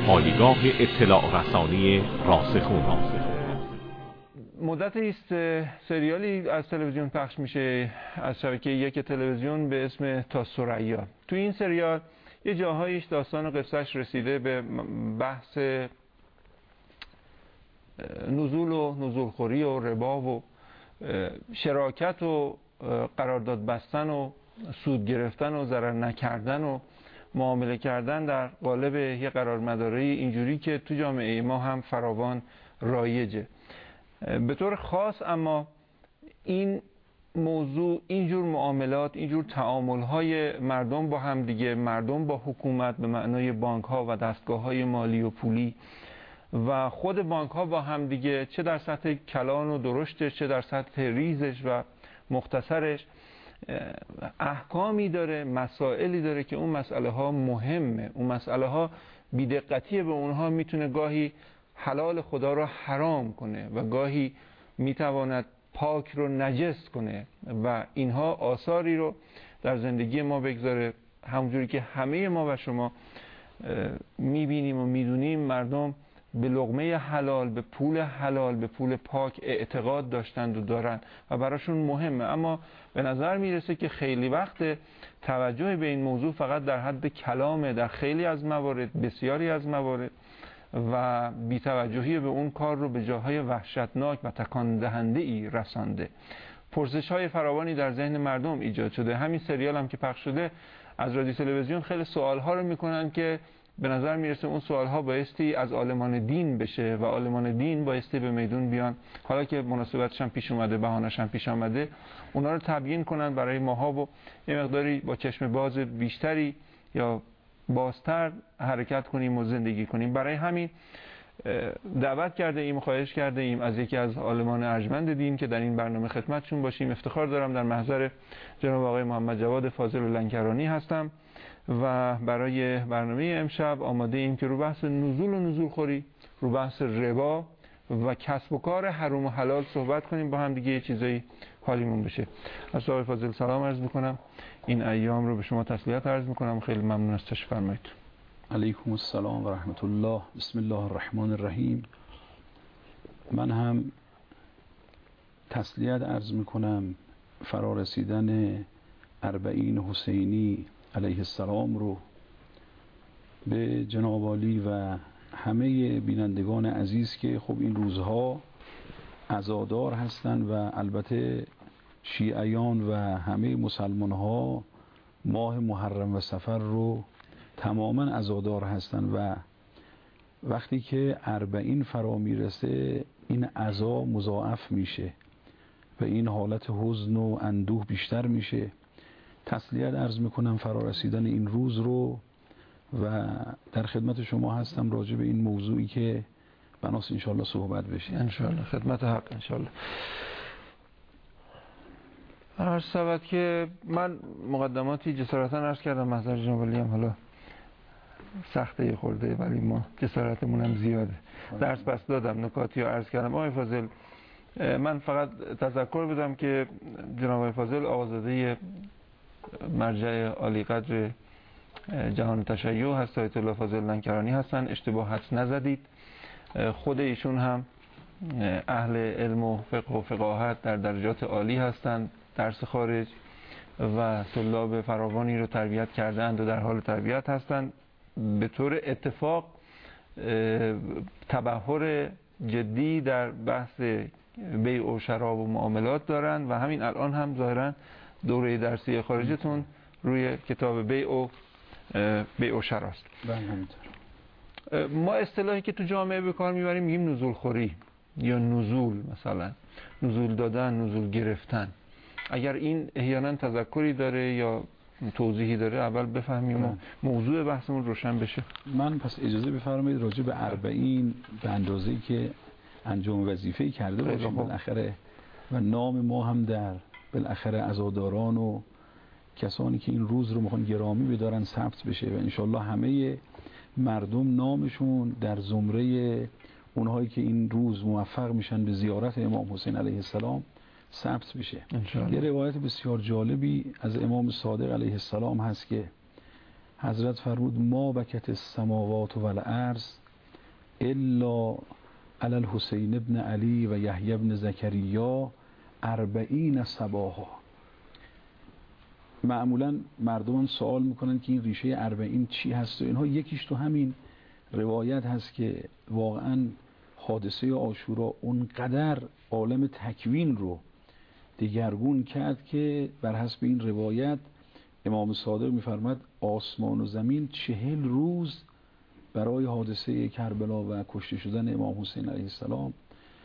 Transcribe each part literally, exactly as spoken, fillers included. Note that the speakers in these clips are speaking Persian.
پایگاه اطلاع رسانی راسخون. مدتی است سریالی از تلویزیون پخش میشه از شبکه یک تلویزیون به اسم تا ثریا. تو این سریال یه جاهایش داستان و قصهش رسیده به بحث نزول و نزولخوری و ربا و شراکت و قرارداد بستن و سود گرفتن و ضرر نکردن و معامله کردن در قالب یه قرارمداری اینجوری که تو جامعه ما هم فراوان رایجه به طور خاص. اما این موضوع، اینجور معاملات، اینجور تعامل‌های مردم با هم دیگه، مردم با حکومت به معنای بانک‌ها و دستگاه‌های مالی و پولی و خود بانک‌ها با هم دیگه، چه در سطح کلان و درشتش چه در سطح ریزش و مختصرش، احکامی داره، مسائلی داره که اون مسئله ها مهمه. اون مسئله ها بی‌دقتی به اونها میتونه گاهی حلال خدا رو حرام کنه و گاهی میتواند پاک رو نجس کنه و اینها آثاری رو در زندگی ما بگذاره. همونجوری که همه ما و شما میبینیم و میدونیم مردم به لقمه حلال، به پول حلال، به پول پاک اعتقاد داشتند و دارن و براشون مهمه. اما به نظر میرسه که خیلی وقت توجه به این موضوع فقط در حد کلامه در خیلی از موارد، بسیاری از موارد، و بی‌توجهی به اون کار رو به جاهای وحشتناک و تکان دهنده ای رسانده. پرسش های فراوانی در ذهن مردم ایجاد شده. همین سریال هم که پخش شده از رادیو تلویزیون خیلی سوال ها رو میکنن که به نظر میرسه اون سوال ها بایستی از عالمان دین بشه و عالمان دین بایستی به میدون بیان، حالا که مناسبتش هم پیش اومده، بهانه‌اش هم پیش اومده، اونا رو تبیین کنن برای ماها و یه مقداری با چشم باز بیشتری یا بازتر حرکت کنیم و زندگی کنیم. برای همین دعوت کرده ایم، خواهش کرده ایم از یکی از عالمان ارجمند دین که در این برنامه خدمتشون باشیم. افتخار دارم در محضر جناب آقای محمد جواد فاضل لنکرانی هستم و برای برنامه امشب آماده ایم که رو بحث نزول و نزولخوری، رو بحث ربا و کسب و کار حرام و حلال صحبت کنیم با هم دیگه، یه چیزایی حالیمون بشه. از آقای فاضل سلام عرض میکنم، این ایام رو به شما تسلیت عرض میکنم، خیلی ممنون از تشریف فرمایید. علیکم السلام و رحمت الله. بسم الله الرحمن الرحیم. من هم تسلیت عرض میکنم فرارسیدن اربعین حسینی علیه السلام رو به جناب عالی و همه بینندگان عزیز که خب این روزها عزادار هستند و البته شیعیان و همه مسلمان ها ماه محرم و صفر رو تماما عزادار هستند و وقتی که اربعین فرا میرسه این عزا مضاعف میشه و این حالت حزن و اندوه بیشتر میشه. تسلیت عرض میکنم فرارسیدن این روز رو و در خدمت شما هستم راجع به این موضوعی که بناس انشالله صحبت بشه. انشالله خدمت حق انشالله. عرض شود که من مقدماتی جسارتا عرض کردم محضر جناب عالی، هم حالا سخته خورده ولی ما جسارتمون هم زیاده. درس پس دادم، نکاتی رو عرض کردم. آقای فاضل، من فقط تذکر بدم که جناب آقای فاضل آقازاده مرجع عالی قدر جهان تشیع هست، آیت الله فاضل لنکرانی هستن، اشتباه حدس نزدید. خود ایشون هم اهل علم و فقه و فقاهت در درجات عالی هستند، درس خارج و طلاب فراوانی رو تربیت کردند و در حال تربیت هستند. به طور اتفاق تبحر جدی در بحث بیع و شراب و معاملات دارن و همین الان هم ظاهرا دوره درسی خارجتون روی کتاب بیع و بیع و شراست. ما اصطلاحی که تو جامعه به کار میبریم میگیم نزول خوری یا نزول، مثلا نزول دادن، نزول گرفتن. اگر این احیانا تذکری داره یا توضیحی داره اول بفهمیم و موضوع بحثمون روشن بشه. من پس اجازه بفرمایید راجع به اربعین به اندازه‌ای که انجام وظیفه‌ای کرده باشیم بالاخره و نام ما هم در بالاخره عزاداران و کسانی که این روز رو میخوان گرامی بدارن ثبت بشه و انشالله همه مردم نامشون در زمره اونهایی که این روز موفق میشن به زیارت امام حسین علیه السلام ثبت بشه. یه روایت بسیار جالبی از امام صادق علیه السلام هست که حضرت فرمود ما بکت السماوات و الارض الا علی الحسین ابن علی و یحیی ابن زکریا اربعین صباحا. معمولا مردمان سوال میکنن که این ریشه اربعین چی هست و اینها. یکیش تو همین روایت هست که واقعا حادثه عاشورا اونقدر عالم تکوین رو دگرگون کرد که بر حسب این روایت امام صادق میفرماد آسمان و زمین چهل روز برای حادثه کربلا و کشته شدن امام حسین علیه السلام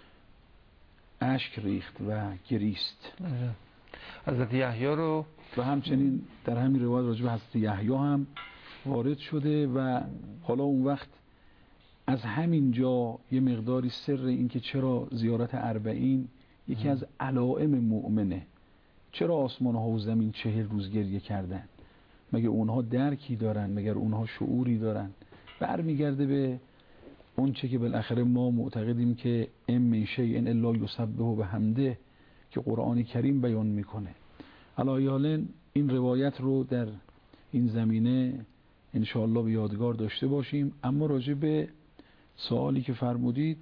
اشک ریخت و گریست. حضرت یحیی رو و همچنین در همین روایت راجع به حضرت یحیی هم وارد شده و حالا اون وقت از همین جا یه مقداری سر این که چرا زیارت اربعین یکی از علائم مؤمنه، چرا آسمان ها و زمین چهل روز گریه کردن، مگه اونها درکی دارن، مگر اونها شعوری دارن؟ برمیگرده به اون چه که بالاخره ما معتقدیم که ام من شیء الا یسبح بحمده که قرآن کریم بیان میکنه. علایالن این روایت رو در این زمینه انشاءالله به یادگار داشته باشیم. اما راجع به سوالی که فرمودید،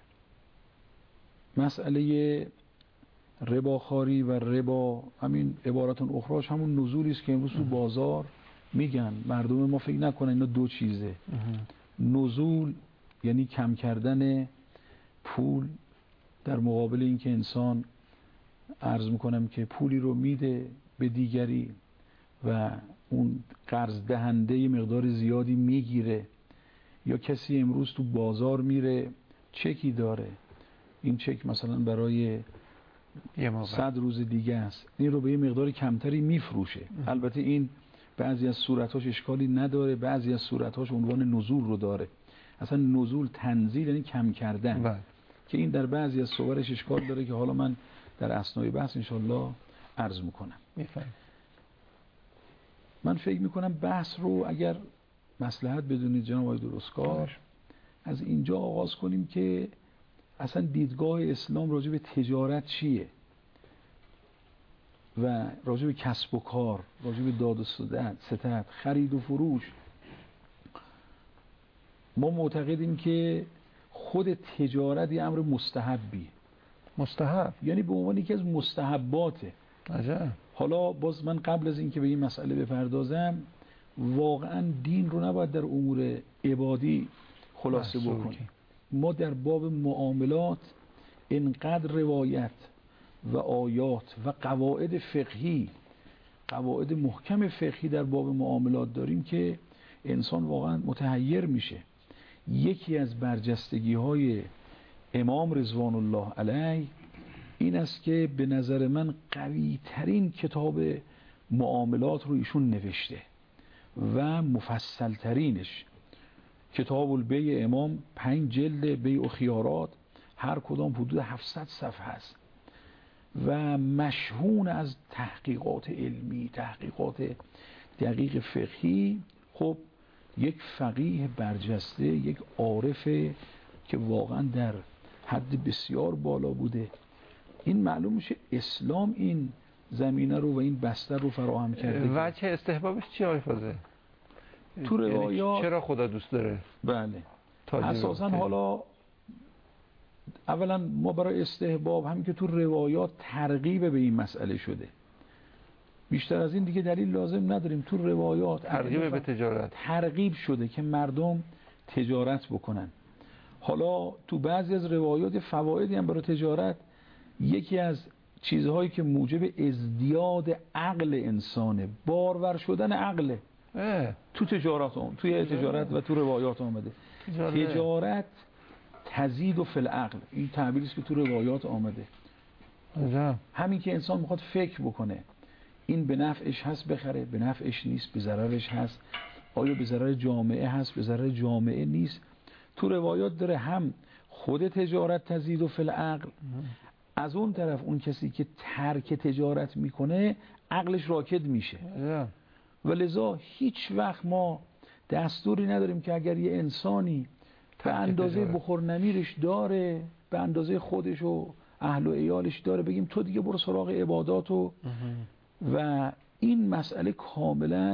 مسئله رباخواری و ربا، همین عبارات اخراش همون نزولی است که امروز تو بازار میگن. مردم ما فکر نکنن اینا دو چیزه. نزول یعنی کم کردن پول در مقابل اینکه انسان عرض میکنم که پولی رو میده به دیگری و اون قرض دهنده مقدار زیادی میگیره، یا کسی امروز تو بازار میره چکی داره، این چک مثلا برای صد روز دیگه است، این رو به یه مقدار کمتری میفروشه. البته این بعضی از صورتاش اشکالی نداره، بعضی از صورتاش عنوان نزول رو داره. اصلا نزول تنزیل یعنی کم کردن بله. که این در بعضی از صورش اشکال داره که حالا من در اثنای بحث انشالله عرض میکنم. میفهم. من فکر میکنم بحث رو اگر مصلحت بدونید جناب آقای درستکار از اینجا آغاز کنیم که اصلا دیدگاه اسلام راجع به تجارت چیه و راجع به کسب و کار، راجع به داد و ستد، خرید و فروش. ما معتقدیم که خود تجارت یه امر مستحبی، مستحب یعنی به عنوان یکی از مستحباته. عجب. حالا باز من قبل از اینکه به این مسئله بپردازم، واقعا دین رو نباید در امور عبادی خلاصه بکنیم. ما در باب معاملات اینقدر روایت و آیات و قواعد فقهی، قواعد محکم فقهی در باب معاملات داریم که انسان واقعا متحیر میشه. یکی از برجستگی های امام رضوان الله علیه این است که به نظر من قوی ترین کتاب معاملات رو ایشون نوشته و مفصل ترینش. کتاب البیع امام پنج جلد، بیع و خیارات، هر کدام حدود هفتصد صفحه است و مشهون از تحقیقات علمی، تحقیقات دقیق فقهی. خب یک فقیه برجسته، یک عارفه که واقعا در حد بسیار بالا بوده. این معلوم میشه اسلام این زمینه رو و این بستر رو فراهم کرده. وجه استحبابش چی آقای فاضل؟ تو روایات چرا خدا دوست داره؟ بله اساسا حالا اولا ما برای استحباب همین که تو روایات ترغیب به این مسئله شده، بیشتر از این دیگه دلیل لازم نداریم. تو روایات ترغیب به تجارت ترغیب شده که مردم تجارت بکنن. حالا تو بعضی از روایات فوایدی هم برای تجارت. یکی از چیزهایی که موجب ازدیاد عقل انسانه، بارور شدن عقله. تو تجارت هم. توی تجارت و تو روایات آمده تجارت, تجارت تزید و فی العقل، این تعبیری است که تو روایات آمده. عجب. همین که انسان میخواد فکر بکنه این به نفعش هست بخره، به نفعش نیست، به ضررش هست، آیا به ضرر جامعه هست، به ضرر جامعه نیست. تو روایات داره هم خود تجارت تزید و فی العقل، از اون طرف اون کسی که ترک تجارت میکنه عقلش راکد میشه. و لذا هیچ وقت ما دستوری نداریم که اگر یه انسانی به اندازه بخور نمیرش داره، به اندازه خودش و اهل و عیالش داره، بگیم تو دیگه برو سراغ عبادات و و این مسئله کاملا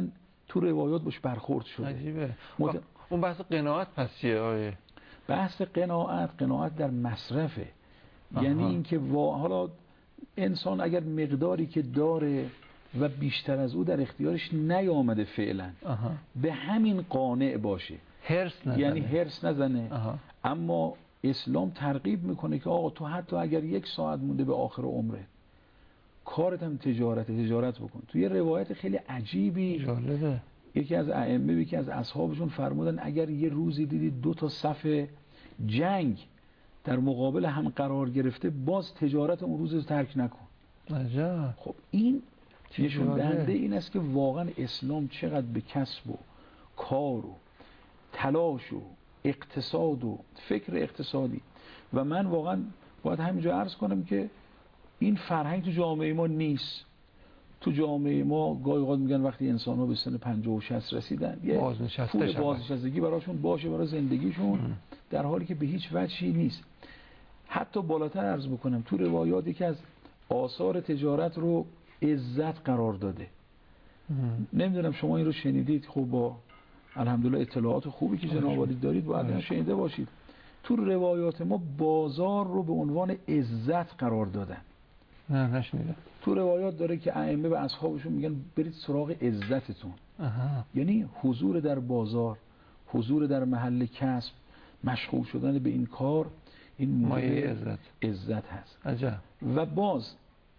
تو روایات باش برخورد شده. عجیبه. مت... اون بحث قناعت پس چیه آیه؟ بحث قناعت قناعت در مصرفه. آها. یعنی اینکه وا... حالا انسان اگر مقداری که داره و بیشتر از او در اختیارش نیامده فعلا آها. به همین قانع باشه، هرس نزنه. یعنی هرس نزنه. آها. اما اسلام ترغیب میکنه که آقا تو حتی اگر یک ساعت مونده به آخر عمره، کارت هم تجارت تجارت بکن. تو یه روایت خیلی عجیبی جالبه، یکی از ائمه یکی از اصحابشون فرمودن اگر یه روزی دیدید دو تا صف جنگ در مقابل هم قرار گرفته، باز تجارت اون روز رو ترک نکن. عجب. خب این نشون دهنده این است که واقعا اسلام چقدر به کسب و کار و تلاش و اقتصاد و فکر اقتصادی. و من واقعا باید همینجا عرض کنم که این فرهنگ تو جامعه ما نیست. تو جامعه ما گاهی اوقات میگن وقتی انسان ها به سن پنجاه و شصت رسیدن یه پول بازنشستگی براشون باشه برای زندگیشون، در حالی که به هیچ وجهی نیست. حتی بالاتر عرض بکنم تو روایات که از آثار تجارت رو عزت قرار داده. نمیدونم شما این رو شنیدید؟ خب با الحمدلله اطلاعات خوبی که جناب عالی دارید باید شنیده باشید. تو روایات ما بازار رو به عنوان عزت قرار دادن. نه نشنیدم. تو روایات داره که ائمه به اصحابشون میگن برید سراغ عزتتون. اها. یعنی حضور در بازار، حضور در محل کسب، مشغول شدن به این کار، این مایه عزت عزت هست. عجب. و باز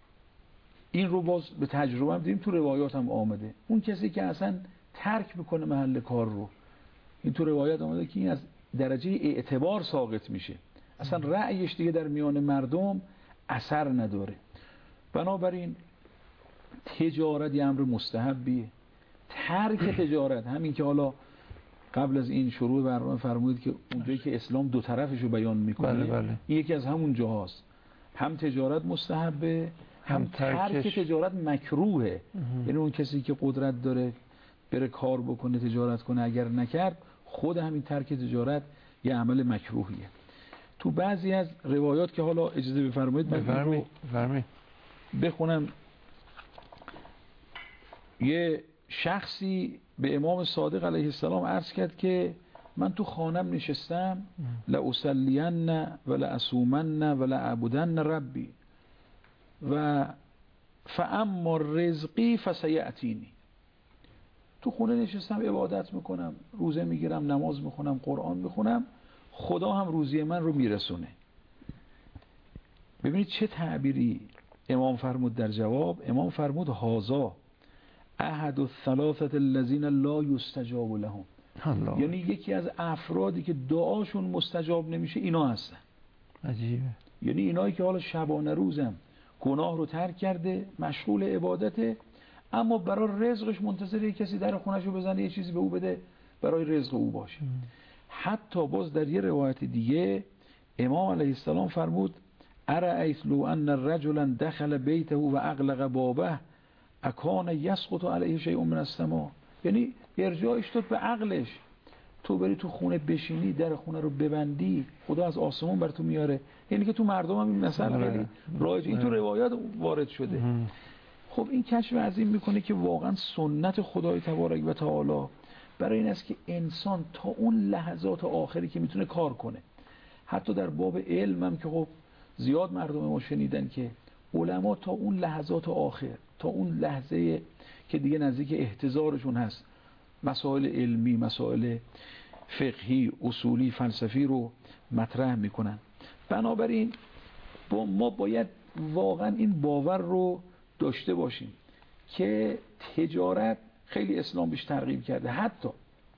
این رو باز به تجربه هم دیدیم، تو روایات هم آمده. اون کسی که اصلا ترک میکنه محل کار رو، این تو روایت آمده که این از درجه اعتبار ساقط میشه، اصلا رأیش دیگه در میان مردم اثر نداره. بنابراین تجارت یه امر مستحبیه. ترک تجارت، همین که حالا قبل از این شروع برنامه فرمودید که اونجایی که اسلام دو طرفش رو بیان میکنه، بله بله. این یکی از همون جاهاست. هم تجارت مستحبه، هم, هم ترک تجارت مکروهه. یعنی اون کسی که قدرت داره بره کار بکنه تجارت کنه، اگر نکرد خود همین ترک تجارت یه عمل مکروهیه. تو بعضی از روایات که حالا اجازه بفرمایید من بفرمایید بخونم. یه شخصی به امام صادق علیه السلام عرض کرد که من تو خانم نشستم، لأصلین و لأصومن و لأعبدن ربی و فاما رزقی فسیأتینی. تو خونه نشستم عبادت میکنم، روزه میگیرم، نماز میخونم، قرآن میخونم، خدا هم روزی من رو میرسونه. ببینید چه تعبیری امام فرمود در جواب. امام فرمود هازا احد الثلاثه الذین لا یستجاب لهم. یعنی یکی از افرادی که دعاشون مستجاب نمیشه اینا هستن. عجیبه. یعنی اینایی که حالا شبانه روزم گناه رو ترک کرده، مشغول عبادته، اما برای رزقش منتظر یک کسی در خونش رو بزنه یه چیزی به او بده برای رزق او باشه. ام. حتی باز در یه روایت دیگه امام علیه السلام فرمود ارأیت لو ان رجلا دخل بیته و اغلق بابه اکان یسقط علیه شیء من السماء. یعنی ارجاعش داد به عقلش. تو بری تو خونه بشینی، در خونه رو ببندی، خدا از آسمون بر تو میاره. یعنی که تو مردم هم این مثل خیلی رایج، این تو روایات وارد شده. خب این کشف عظیم میکنه که واقعا سنت خدای تبارک و تعالی برای این است که انسان تا اون لحظات آخری که میتونه کار کنه. حتی در باب علم هم که خب زیاد مردم ما شنیدن که علما تا اون لحظات آخر، تا اون لحظه که دیگه نزدیک احتضارشون هست، مسائل علمی، مسائل فقهی، اصولی، فلسفی رو مطرح میکنن. بنابراین با ما باید واقعا این باور رو داشته باشیم که تجارت خیلی اسلام بهش ترغیب کرده. حتی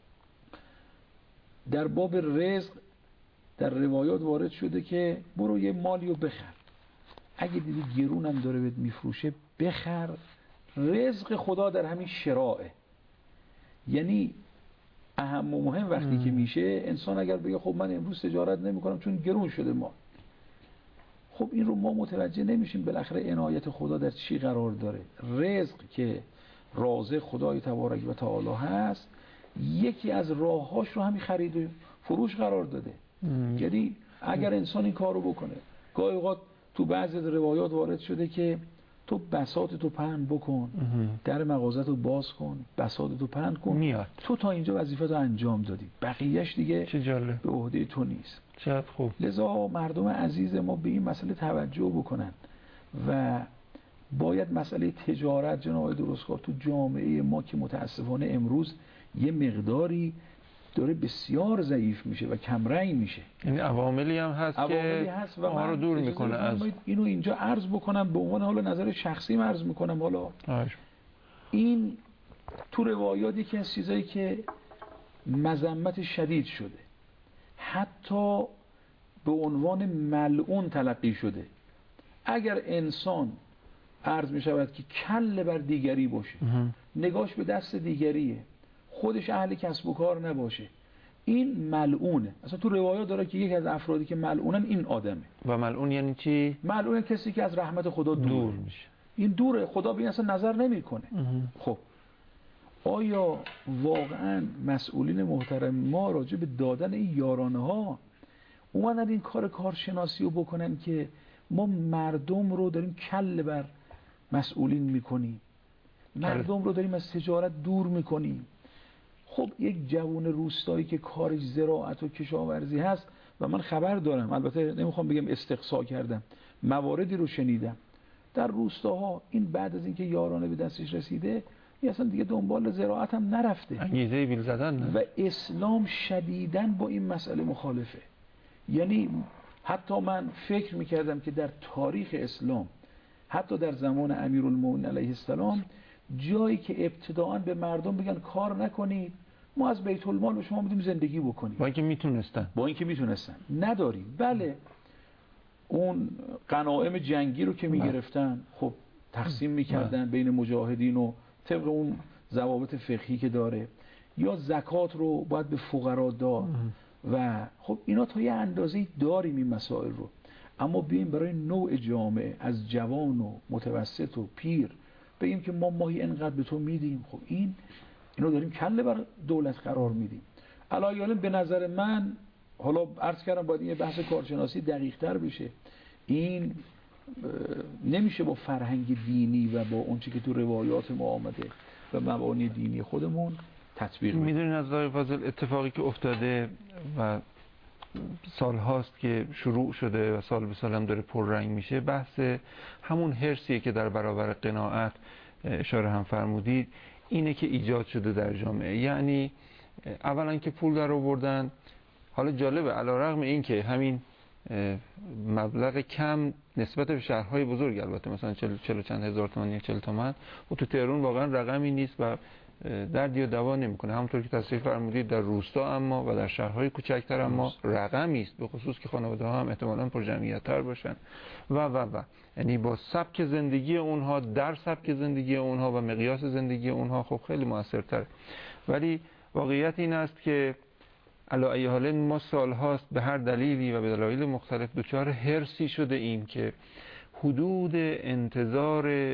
در باب رزق در روایات وارد شده که برو یه مالی رو بخر، اگه دیدی گرونم داره بهت میفروشه بخر، رزق خدا در همین شراعه. یعنی اهم و مهم وقتی ام. که میشه انسان اگر بگه خب من امروز تجارت نمی کنم چون گرون شده مال، خب این رو ما متوجه نمیشیم بالاخره عنایت خدا در چی قرار داره. رزق که رازق خدای تبارک و تعالی هست، یکی از راههاش رو همین خرید و فروش قرار داده. یعنی اگر انسان این کار رو بکنه، گاهی اوقات تو بعضی روایات وارد شده که تو بساطتو پهن بکن، در مغازتو باز کن، بساطتو پهن کن، میاد. تو تا اینجا وظیفتو انجام دادی، بقیهش دیگه چه جالب، به عهده تو نیست. چقدر خوب. لذا مردم عزیز ما به این مسئله توجه بکنن و باید مسئله تجارت جناب درستکار تو جامعه ما که متاسفانه امروز یه مقداری داره بسیار ضعیف میشه و کمرنگ میشه، یعنی عواملی هم هست عواملی که هست و ما رو دور میکنه از اینو اینجا عرض بکنم به عنوان حالا نظر شخصی عرض میکنم. حالا آش. این تو روایات یکی از چیزایی که مذمت شدید شده، حتی به عنوان ملعون تلقی شده. اگر انسان عرض می شود که کل بر دیگری باشه، نگاش به دست دیگریه، خودش اهل کسب و کار نباشه، این ملعونه. اصلا تو روایات داره که یکی از افرادی که ملعونن این آدمه. و ملعون یعنی چی؟ ملعون کسی که از رحمت خدا دور, دور میشه. این دوره، خدا به این اصلا نظر نمیکنه. خب آیا واقعا مسئولین محترم ما راجع به دادن این یارانه ها اومدن این کار کارشناسی رو بکنن که ما مردم رو داریم کل بر مسئولین میکنیم، مردم رو داریم از تجارت دور میکنیم؟ خب یک جوان روستایی که کارش زراعت و کشاورزی هست و من خبر دارم، البته نمیخوام بگم استقصا کردم، مواردی رو شنیدم در روستاها، این بعد از اینکه یارانه به دستش رسیده اصلا دیگه دنبال زراعت هم نرفته، انگیزه بیل زدن نه. و اسلام شدیداً با این مسئله مخالفه. یعنی حتی من فکر میکردم که در تاریخ اسلام، حتی در زمان امیرالمومنین علیه السلام، جایی که ابتداعاً به مردم بگن کار نکنید، ما از بیت المال به شما میدیم زندگی بکنید، با اینکه میتونستن با اینکه میتونستن نداریم. بله اون غنایم جنگی رو که میگرفتن خب تقسیم میکردن بین مجاهدین و طبق اون ضوابط فقهی که داره، یا زکات رو باید به فقرا داد و خب اینا تا یه اندازه‌ای داریم این مسائل رو. اما بیایم برای نوع جامعه از جوان و متوسط و پیر بگیم که ما ماهی انقدر به تو میدیم، خب این اینو داریم کله بر دولت قرار میدیم. علایالم به نظر من، حالا عرض کردم باید این بحث کارشناسی دقیق تر بشه، این نمیشه با فرهنگ دینی و با اون چیزی که تو روایات ما آمده و مبانی دینی خودمون تطبیق بدیم. میدونین از آقای فاضل اتفاقی که افتاده و سال هاست که شروع شده و سال به سال هم داره پررنگ میشه، بحث همون حرصیه که در برابر قناعت اشاره هم فرمودید، اینه که ایجاد شده در جامعه. یعنی اولا که پول در آوردن، حالا جالبه علیرغم این که همین مبلغ کم نسبت به شهرهای بزرگ، البته مثلا چل, چل چند هزار تومان یا چل تومان و تو تهران واقعا رقمی نیست و دردی و دوا نمیکنه، همونطور که تصریح فرمودید در روستا اما و در شهرهای کوچکتر اما رقمی است، به خصوص که خانواده ها هم احتمالاً پر جمعیت تر باشن و و و یعنی با سبک زندگی اونها، در سبک زندگی اونها و مقیاس زندگی اونها خب خیلی موثرتر. ولی واقعیت این است که علی ای حال ما سال هاست به هر دلیلی و به دلایل مختلف دچار حرصی شده ایم که حدود انتظار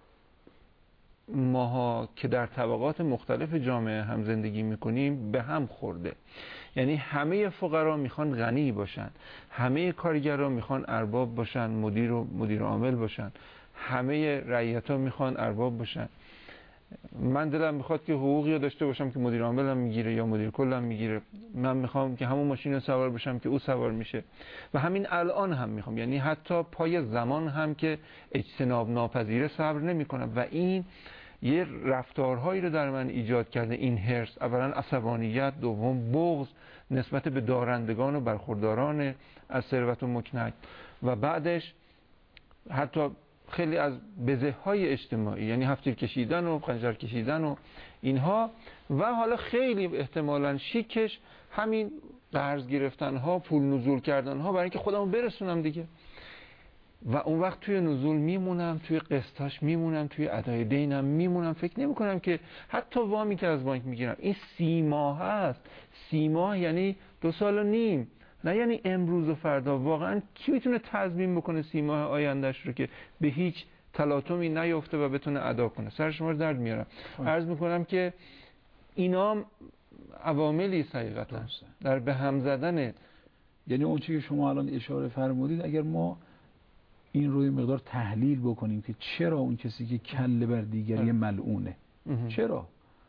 ماها که در طبقات مختلف جامعه هم زندگی میکنیم به هم خورده. یعنی همه فقرا میخوان غنی باشن، همه کارگرا میخوان ارباب باشن، مدیر و مدیر عامل باشن، همه رعیتا میخوان ارباب باشن. من دلم میخواد که حقوقی داشته باشم که مدیر عاملم میگیره یا مدیر کلم میگیره، من میخوام که همون ماشین رو سوار بشم که او سوار میشه و همین الان هم میخوام، یعنی حتی پای زمان هم که اجتناب ناپذیره صبر نمیکنم و این یه رفتارهایی رو در من ایجاد کرده، این حرص، اولا عصبانیت، دوم بغض نسبت به دارندگان و برخورداران از ثروت و مکنک و بعدش حتی خیلی از بزه‌های اجتماعی، یعنی هفتیر کشیدن و خنجر کشیدن و اینها، و حالا خیلی احتمالاً شیکش همین قرض گرفتن ها، پول نزول کردن ها برای اینکه خودمو برسونم دیگه، و اون وقت توی نزول میمونم، توی قسطاش میمونم، توی ادای دینم میمونم، فکر نمی کنم که حتی وامی که از بانک میگیرم این سی ماه هست، سی ماه یعنی دو سال و نیم، نه یعنی امروز و فردا. واقعا کی میتونه تضمین بکنه سی ماه آیندهش رو که به هیچ تلاطمی نیفته و بتونه ادا کنه؟ سر شما رو درد میارم. عرض میکنم که اینا عواملی است حقیقتا در به هم زدن. یعنی اون چیزی که شما الان اشاره فرمودید، اگر ما این رو یه مقدار تحلیل بکنیم که چرا اون کسی که کله بر دیگری ملعونه. چرا؟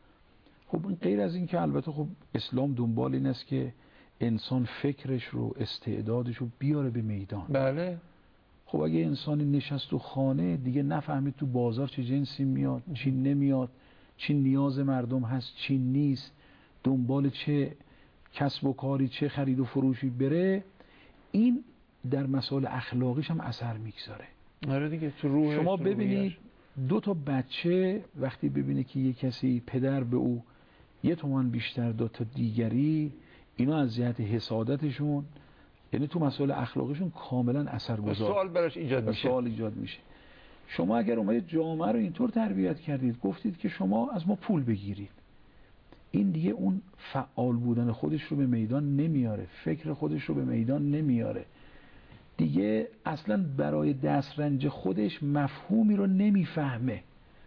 خب این غیر از این که البته خب اسلام دنبال این است که انسان فکرش رو، استعدادش رو بیاره به میدان. بله. خب اگه انسانی نشست تو خانه دیگه نفهمید تو بازار چه جنسی میاد، چی نمیاد، چی نیاز مردم هست، چی نیست، دنبال چه کسب و کاری، چه خرید و فروشی بره، این در مسائل اخلاقیش هم اثر میگذاره. آره دیگه تو روحش. شما ببینید دو تا بچه وقتی ببینه که یه کسی پدر به او یه تومان بیشتر داد تا دیگری، اینا از جهت حسادتشون، یعنی تو مسائل اخلاقیشون کاملا اثرگذار، سوال براش ایجاد میشه. سوال ایجاد میشه. شما اگر اومدید جامعه رو اینطور تربیت کردید، گفتید که شما از ما پول بگیرید، این دیگه اون فعال بودن خودش رو به میدان نمیاره، فکر خودش رو به میدان نمیاره، دیگه اصلا برای دسترنج خودش مفهومی رو نمیفهمه.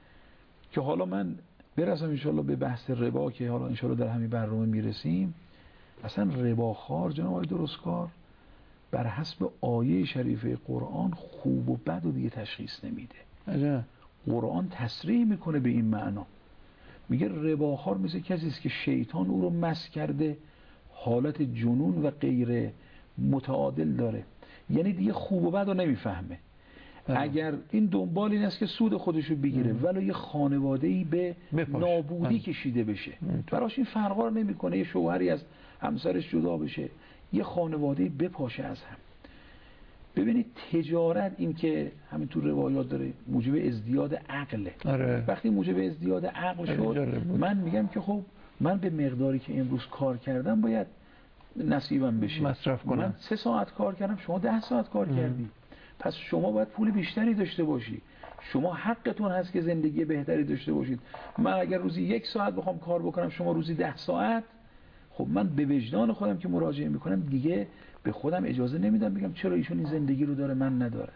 که حالا من برسم انشالله به بحث ربا که حالا انشالله در همین برنامه میرسیم. اصلا رباخوار جناب آقای درستکار بر حسب آیه شریفه قرآن خوب و بد و دیگه تشخیص نمیده. عجب. قرآن تصریح میکنه به این معنا، میگه رباخوار مثل کسی است که شیطان او رو مس کرده، حالت جنون و غیره متعادل داره، یعنی دیگه خوب و بد رو نمیفهمه. اگر این دنبال این است که سود خودشو بگیره ولو یه خانواده‌ای به بپاش. نابودی ام. کشیده بشه، براش این فرقا رو نمیکنه. یه شوهری از همسرش جدا بشه، یه خانواده‌ای بپاشه از هم. ببینید تجارت این که همین تو روایات داره موجب ازدیاد عقله. آره. وقتی موجب ازدیاد عقل شد، من میگم که خب من به مقداری که امروز کار کردم باید نصیبم بشه، مصرف کنم. من سه ساعت کار کردم، شما ده ساعت کار ام. کردی، پس شما باید پول بیشتری داشته باشی، شما حقتون هست که زندگی بهتری داشته باشید. من اگر روزی یک ساعت بخوام کار بکنم، شما روزی ده ساعت، خب من به وجدان خودم که مراجعه میکنم دیگه به خودم اجازه نمیدم بگم چرا ایشون این زندگی رو داره من ندارم.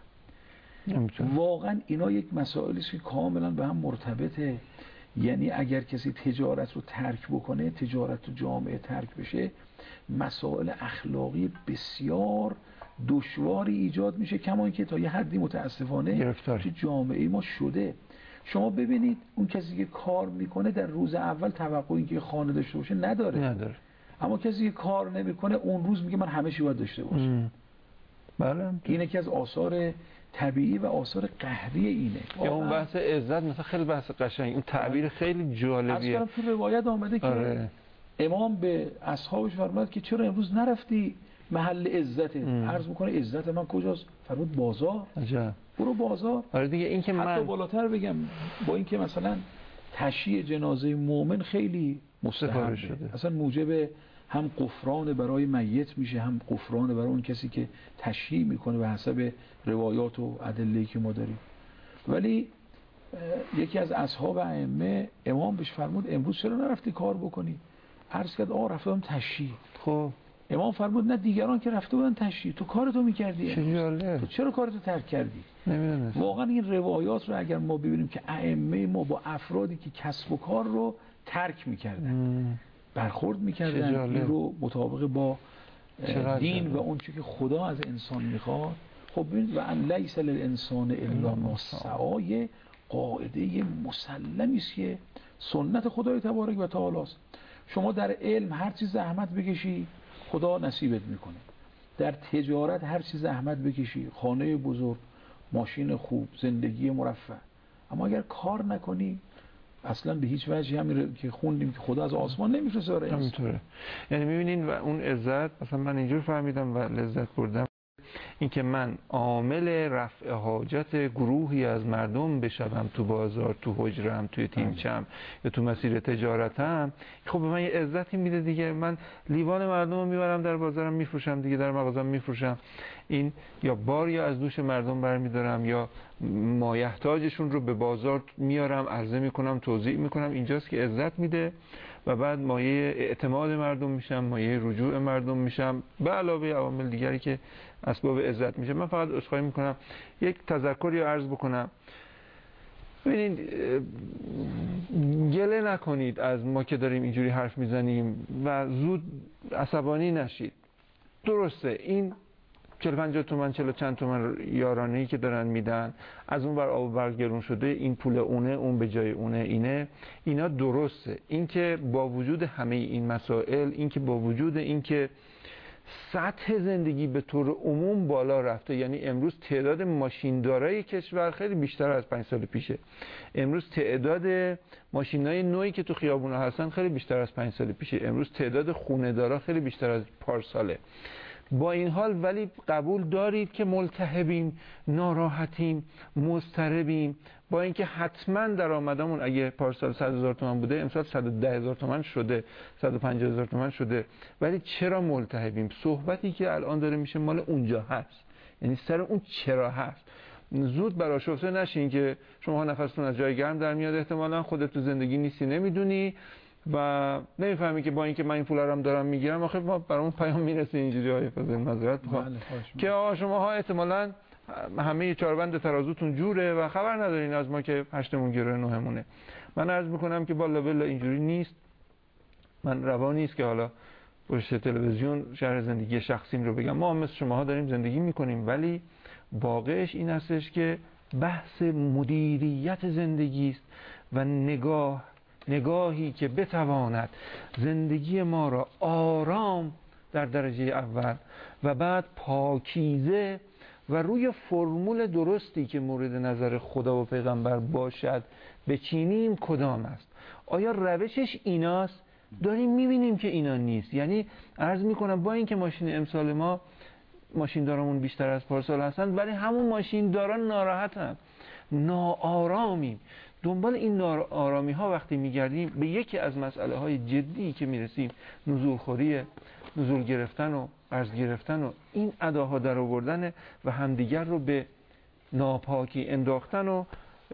واقعا اینا یک مسائلی است که کاملا به هم مرتبطه. یعنی اگر کسی تجارت رو ترک بکنه، تجارت تو جامعه ترک بشه، مسائل اخلاقی بسیار دشواری ایجاد میشه، کما اینکه تا یه حدی متاسفانه تو جامعه ما شده. شما ببینید اون کسی که کار میکنه در روز اول توقع اینکه خانه داشته باشه نداره. نداره. اما کسی که کار نمیکنه اون روز میگه من همه چی باید داشته باشم. بله. این یکی از آثار طبیعی و آثار قهری اینه. یا اون بحث عزت مثلا خیلی بحث قشنگ، اون تعبیر خیلی جالبیه. اصلا تو روایت آمده که آره. امام به اصحابش فرمود که چرا امروز نرفتی محل عزته؟ عرض میکنه عزت من کجاست؟ فرمود بازار. عجب. برو بازار. آره دیگه این که حتی من بالاتر بگم، با اینکه مثلا تشییع جنازه مؤمن خیلی مستحب شده، اصلا موجب هم غفران برای میت میشه، هم غفران برای اون کسی که تشییع میکنه به حسب روایات و ادله‌ای که ما داریم. ولی یکی از اصحاب ائمه امام بهش فرمود امروز چرا نرفتی کار بکنی؟ عرض کرد آقا رفتم تشییع. خب امام فرمود نه، دیگران که رفته بودن تشییع، تو کارتو میکردی، تو چرا کارتو ترک کردی؟ نمیدونم. واقعا این روایات رو اگر ما ببینیم که ائمه ما با افرادی که کسب و کار رو ترک میکردن برخورد میکردن، این رو مطابق با دین و اون چیزی که خدا از انسان میخواد. خب ببینید و ان لیس للانسان الا ما سعی، قاعده مسلمی است که سنت خدای تبارک و تعالی است. شما در علم هر چیز زحمت بکشی خدا نصیبت میکنه، در تجارت هر چیز زحمت بکشی، خانه بزرگ، ماشین خوب، زندگی مرفه، اما اگر کار نکنی اصلا به هیچ وجهی همین که خوندیم که خدا از آسمان نمیفرسته برای انسان. همینطوره. یعنی میبینین و اون عزت، مثلا من اینجور فهمیدم و لذت بردم، اینکه من عامل رفع حاجت گروهی از مردم بشم تو بازار، تو حجرم، توی تیمچم یا تو مسیر تجارتم، خب به من یه عزتی میده دیگه. من لیوان مردم رو میبرم در بازارم میفروشم دیگه، در مغازم میفروشم، این یا بار یا از دوش مردم برمیدارم یا مایحتاجشون رو به بازار میارم، عرضه میکنم، توزیع میکنم. اینجاست که عزت میده و بعد مایه اعتماد مردم میشم، مایه رجوع مردم میشم، به علاوه عوامل دیگری که اسباب عزت میشه. من فقط عذرخواهی میکنم یک تذکری رو عرض بکنم. ببینید گله نکنید از ما که داریم اینجوری حرف میزنیم و زود عصبانی نشید. درسته این چهل پنجاه تومن چهل چند تومن یارانه‌ای که دارن میدن، از اون ور آب و برق گرون شده، این پول اونه، اون به جای اونه، اینه اینا درسته. این که با وجود همه این مسائل، این که با وجود این که سطح زندگی به طور عموم بالا رفته، یعنی امروز تعداد ماشیندارای کشور خیلی بیشتر از پنج سال پیشه، امروز تعداد ماشینای نوعی که تو خیابونا هستن خیلی بیشتر از پنج سال پیشه، امروز تعداد خونه‌دارا خیلی بیشتر از پارساله. با این حال ولی قبول دارید که ملتهبیم، ناراحتیم، مضطربیم، با اینکه حتما درآمدمون اگه پارسال صد هزار تومان بوده امسال صد و ده هزار تومان شده، صد و پنجاه هزار تومان شده، ولی چرا ملتهبیم؟ صحبتی که الان داره میشه مال اونجا هست، یعنی سر اون چرا هست. زود برآشفته نشین که شما نفستون از جای گرم در میاد، احتمالاً خودت تو زندگی نیستی، نمیدونی و نمیفهمی که با اینکه من این پولا رو هم دارم میگیرم، آخه ما برامون پیام میرسه اینجوری های فضل معذرت میخوام که آقا شما ها احتمالاً همه چهاربند ترازوتون جوره و خبر ندارین از ما که هشتمون گره نهمونه. من عرض میکنم که بالا بلا اینجوری نیست. من روا نیست که حالا پشت تلویزیون شرح زندگی شخصیم رو بگم، ما هم مثل شما ها داریم زندگی میکنیم، ولی واقعش این هستش که بحث مدیریت زندگی است و نگاه نگاهی که بتواند زندگی ما را آرام در درجه اول و بعد پاکیزه و روی فرمول درستی که مورد نظر خدا و پیغمبر باشد بچینیم کدام است. آیا روشش ایناست؟ داریم میبینیم که اینا نیست. یعنی عرض میکنم با اینکه ماشین امسال ما ماشین دارمون بیشتر از پارسال هستن، ولی همون ماشین داران ناراحتن، ناآرامیم. دنبال این ناآرامی ها وقتی میگردیم به یکی از مسئله های جدی که میرسیم، نزول خوریه، نزول گرفتن و قرض گرفتن و این اداها در آوردن و همدیگر رو به ناپاکی انداختن و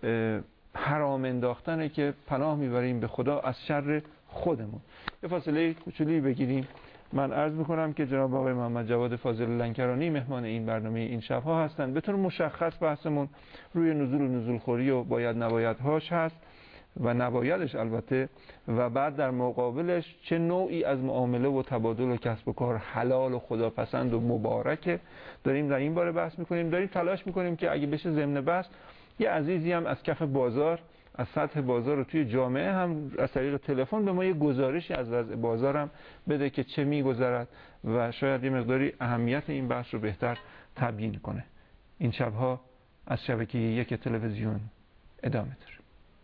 حرام انداختنه که پناه میبریم به خدا از شر خودمون. یه فاصله کوچولی بگیریم. من عرض میکنم که جناب آقای محمد جواد فاضل لنکرانی مهمان این برنامه این شبها هستند. به طور مشخص بحثمون روی نزول و نزول خوری و باید نبایدهاش هست و نبایدش البته، و بعد در مقابلش چه نوعی از معامله و تبادل و کسب و کار حلال و خداپسند و مبارکه داریم در این باره بحث میکنیم. داریم تلاش میکنیم که اگه بشه ضمن بحث یه عزیزی هم از کف بازار، از سطح بازار رو توی جامعه هم از طریق تلفن به ما یه گزارشی از وضع بازار هم بده که چه میگذرد و شاید یه مقداری اهمیت این بحث رو بهتر تبیین کنه. این شبها از شبکه یک تلویزیون ادامه داره.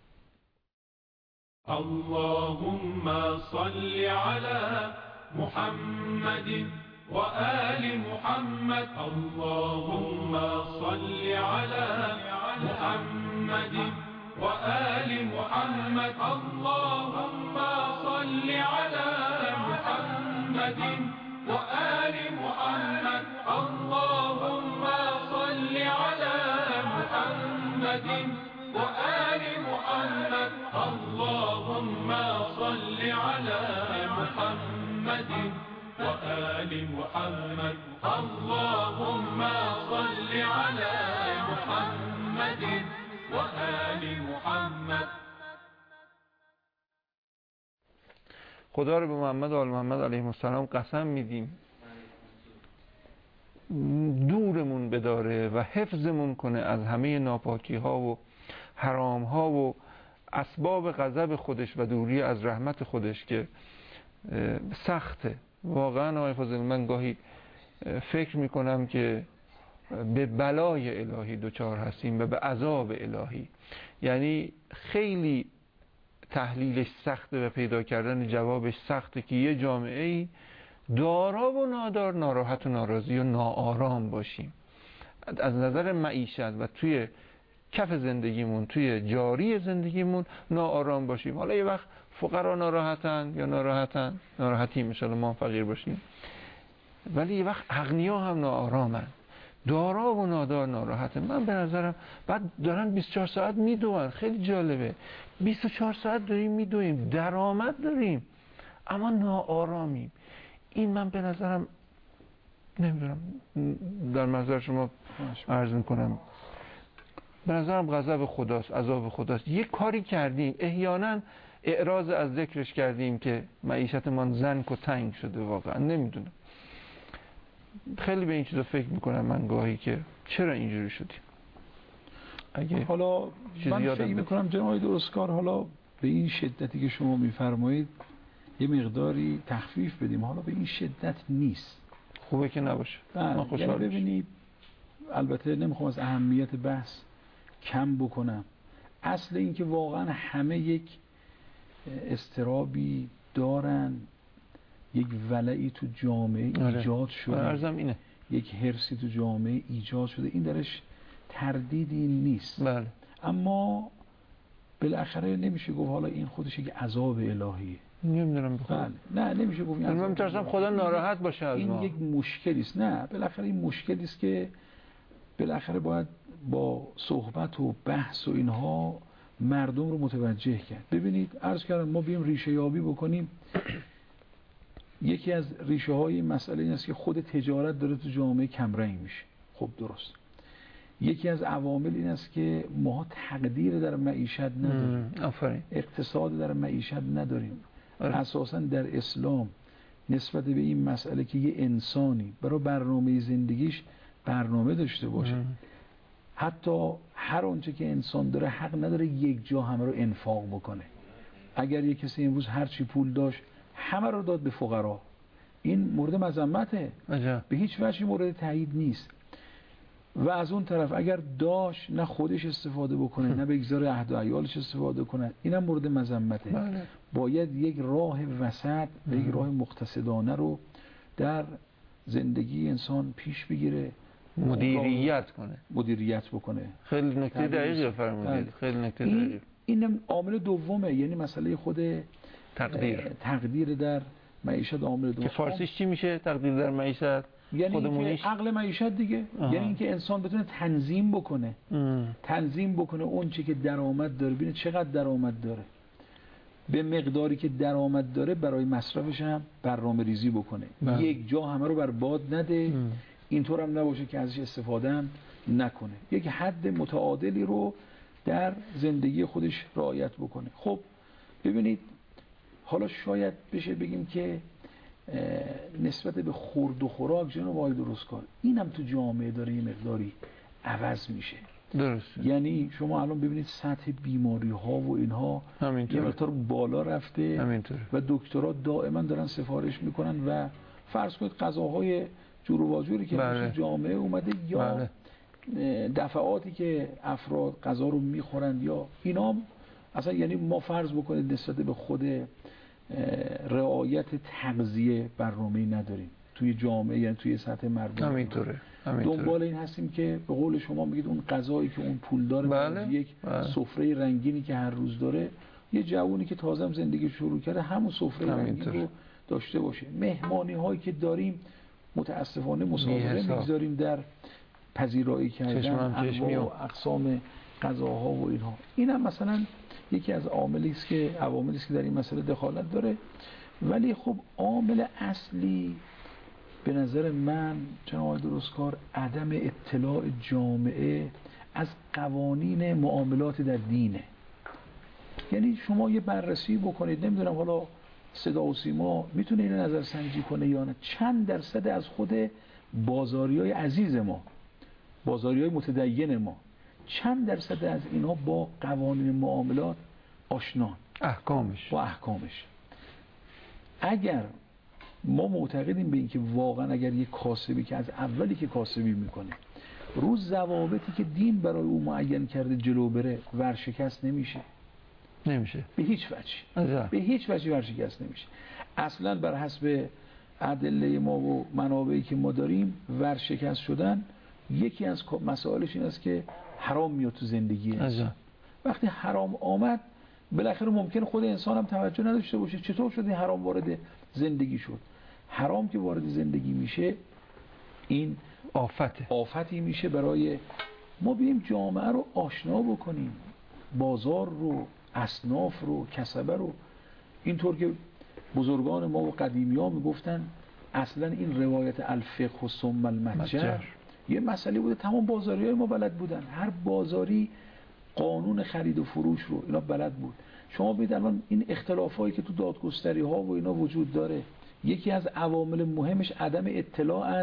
اللهم صل على محمد و آل محمد. اللهم صل على محمد و آل محمد. اللهم صل على محمد و آل محمد. اللهم صل على محمد و آل محمد. اللهم صل على محمد و آل محمد. اللهم صل على محمد و آل محمد. خدا رو به محمد و آل محمد علیهم السلام قسم میدیم دورمون بداره و حفظمون کنه از همه ناپاکی ها و حرام ها و اسباب غضب خودش و دوری از رحمت خودش که سخته. واقعا آقای فاضل من گاهی فکر میکنم که به بلای الهی دوچار هستیم و به عذاب الهی. یعنی خیلی تحلیلش سخته و پیدا کردن جوابش سخته که یه جامعه ای دارا و نادار، ناراحت و ناراضی و ناآرام باشیم از نظر معیشت و توی کف زندگیمون، توی جاری زندگیمون ناآرام باشیم. حالا یه وقت فقرا ناراحتن یا ناراحتن ناراحتیم، انشاءالله ما فقیر باشیم، ولی یه وقت اغنیا هم ناآرامن، دارا و نادار ناراحته. من به نظرم بعد دارن بیست و چهار ساعت میدوئن. خیلی جالبه، بیست و چهار ساعت داریم میدوئیم، درآمد داریم اما ناآرامیم. این من به نظرم نمیدونم در نظر شما عرض میکنم به نظرم غضب خداست، عذاب خداست. یک کاری کردیم احیانا اعراض از ذکرش کردیم که معیشتمان زنک و تنگ شده. واقعا نمیدونم. خیلی به این چیزا فکر میکنم من گاهی که چرا اینجوری شدیم. اگه حالا من فکر میکنم جناب درستکار حالا به این شدتی که شما میفرمایید یه مقداری تخفیف بدیم، حالا به این شدت نیست. خوبه که نباشه. من خوشحال یعنی ببینید، البته نمیخوام از اهمیت بحث کم بکنم، اصل این که واقعا همه یک استرابی دارن، یک ولعی تو جامعه ایجاد شده، عرضم اینه، یک حرصی تو جامعه ایجاد شده، این درش تردیدی نیست. بله. اما بالاخره نمیشه گفت حالا این خودش یک عذاب الهیه. نمیدونم بخوام. نه نمیشه گفت این من میترسم خدا ناراحت باشه از این ما. یک مشکلی است. نه بالاخره این مشکلی است که بالاخره باید با صحبت و بحث و اینها مردم رو متوجه کرد. ببینید عرض کردم ما بیم ریشه یابی بکنیم. یکی از ریشه های این مسئله این است که خود تجارت داره تو جامعه کمرنگ میشه. خب درست. یکی از عوامل این است که ما تقدیر در معیشت نداریم. آفرین. اقتصاد در معیشت نداریم. آره. اساسا در اسلام نسبت به این مسئله که یه انسانی برای برنامه زندگیش برنامه داشته باشه، ام. حتی هر آنچه که انسان داره حق نداره یک جا همه رو انفاق بکنه. اگر یک کسی امروز هر چی پول داشت همه رو داد به فقرا، این مورد مذمته، به هیچ وجهی مورد تایید نیست. و از اون طرف اگر داشت نه خودش استفاده بکنه نه بگذاره اهل و عیالش استفاده کنه، اینم مورد مذمته. بله. باید یک راه وسط و یک راه مقتصدانه رو در زندگی انسان پیش بگیره، مدیریت کنه مدیریت بکنه. خیلی نکته دقیقی فرمودید. خیلی نکته دقیقی. این عامل دومه، یعنی مسئله خود تقدیر تقدیر در معیشت عامل دوم. که فارسیش چی میشه تقدیر در معیشت؟ یعنی اینکه عقل معیشت دیگه. آها. یعنی اینکه انسان بتونه تنظیم بکنه. ام. تنظیم بکنه اون چی که درآمد داره، ببینه چقدر درآمد داره، به مقداری که درآمد داره برای مصرفش هم برنامه ریزی بکنه. بله. یک جا همه رو برباد نده، ام. اینطور هم نباشه که ازش استفاده هم نکنه. یک حد متعادلی رو در زندگی خودش رعایت بکنه. خب ببینید حالا شاید بشه بگیم که نسبت به خورد و خوراک جناب آقای درستکار اینم تو جامعه داره یه مقداری عوض میشه. درست. یعنی شما الان ببینید سطح بیماری ها و اینها یه مقدار بالا رفته. همینطور. و دکترها دائما دارن سفارش میکنن و فرض کنید غذاهای جور و واجوری که بله. تو جامعه اومده یا بله. دفعاتی که افراد غذا رو میخورن یا اینا، اصلا یعنی ما فرض بکنید نسبت به خود رعایت تغذیه برنامه‌ای نداریم توی جامعه، یعنی توی سطح مردم. همینطوره. دنبال این هستیم که به قول شما میگید اون غذایی که اون پولدار بله. یک بله. سفره رنگینی که هر روز داره، یه جوونی که تازه هم زندگی شروع کرده همون سفره رنگین رو داشته باشه. مهمانی هایی که داریم متاسفانه مسابقه میگذاریم در پذیرایی کردن انواع و اقسام غذاها و اینها. اینم مثلا یکی از عواملی است که عواملی است که در این مسئله دخالت داره. ولی خب عامل اصلی به نظر من جناب درستکار عدم اطلاع جامعه از قوانین معاملات در دینه. یعنی شما یه بررسی بکنید، نمیدونم حالا صدا و سیما میتونه اینو نظر سنجی کنه یا نه، چند درصد از خود بازاریای عزیز ما، بازاریای متدین ما، چند درصد از اینا با قوانین معاملات آشنا، احکامش با احکامش. اگر ما معتقدیم به این که واقعا اگر یک کاسبی که از اولی که کاسبی میکنه روز ضوابطی که دین برای او معین کرده جلو بره، ورشکست نمیشه. نمیشه به هیچ وجه. به هیچ وجه ورشکست نمیشه. اصلا بر حسب ادله ما و منابعی که ما داریم ورشکست شدن یکی از مسائلش این است که حرام میاد تو زندگی انسان. وقتی حرام آمد بالاخره ممکن خود انسان هم توجه نداشته باشه چطور شد این حرام وارد زندگی شد. حرام که وارد زندگی میشه این آفته، آفتی میشه برای ما. بیم جامعه رو آشنا بکنیم، بازار رو، اصناف رو، کسبه رو. اینطور که بزرگان ما و قدیمی ها میگفتن اصلا این روایت الفقه و ثم المتجر یه مسئله بوده، تمام بازاری های ما بلد بودن، هر بازاری قانون خرید و فروش رو اینا بلد بود. شما ببینید الان این اختلافایی که تو دادگستری ها و اینا وجود داره، یکی از عوامل مهمش عدم اطلاع از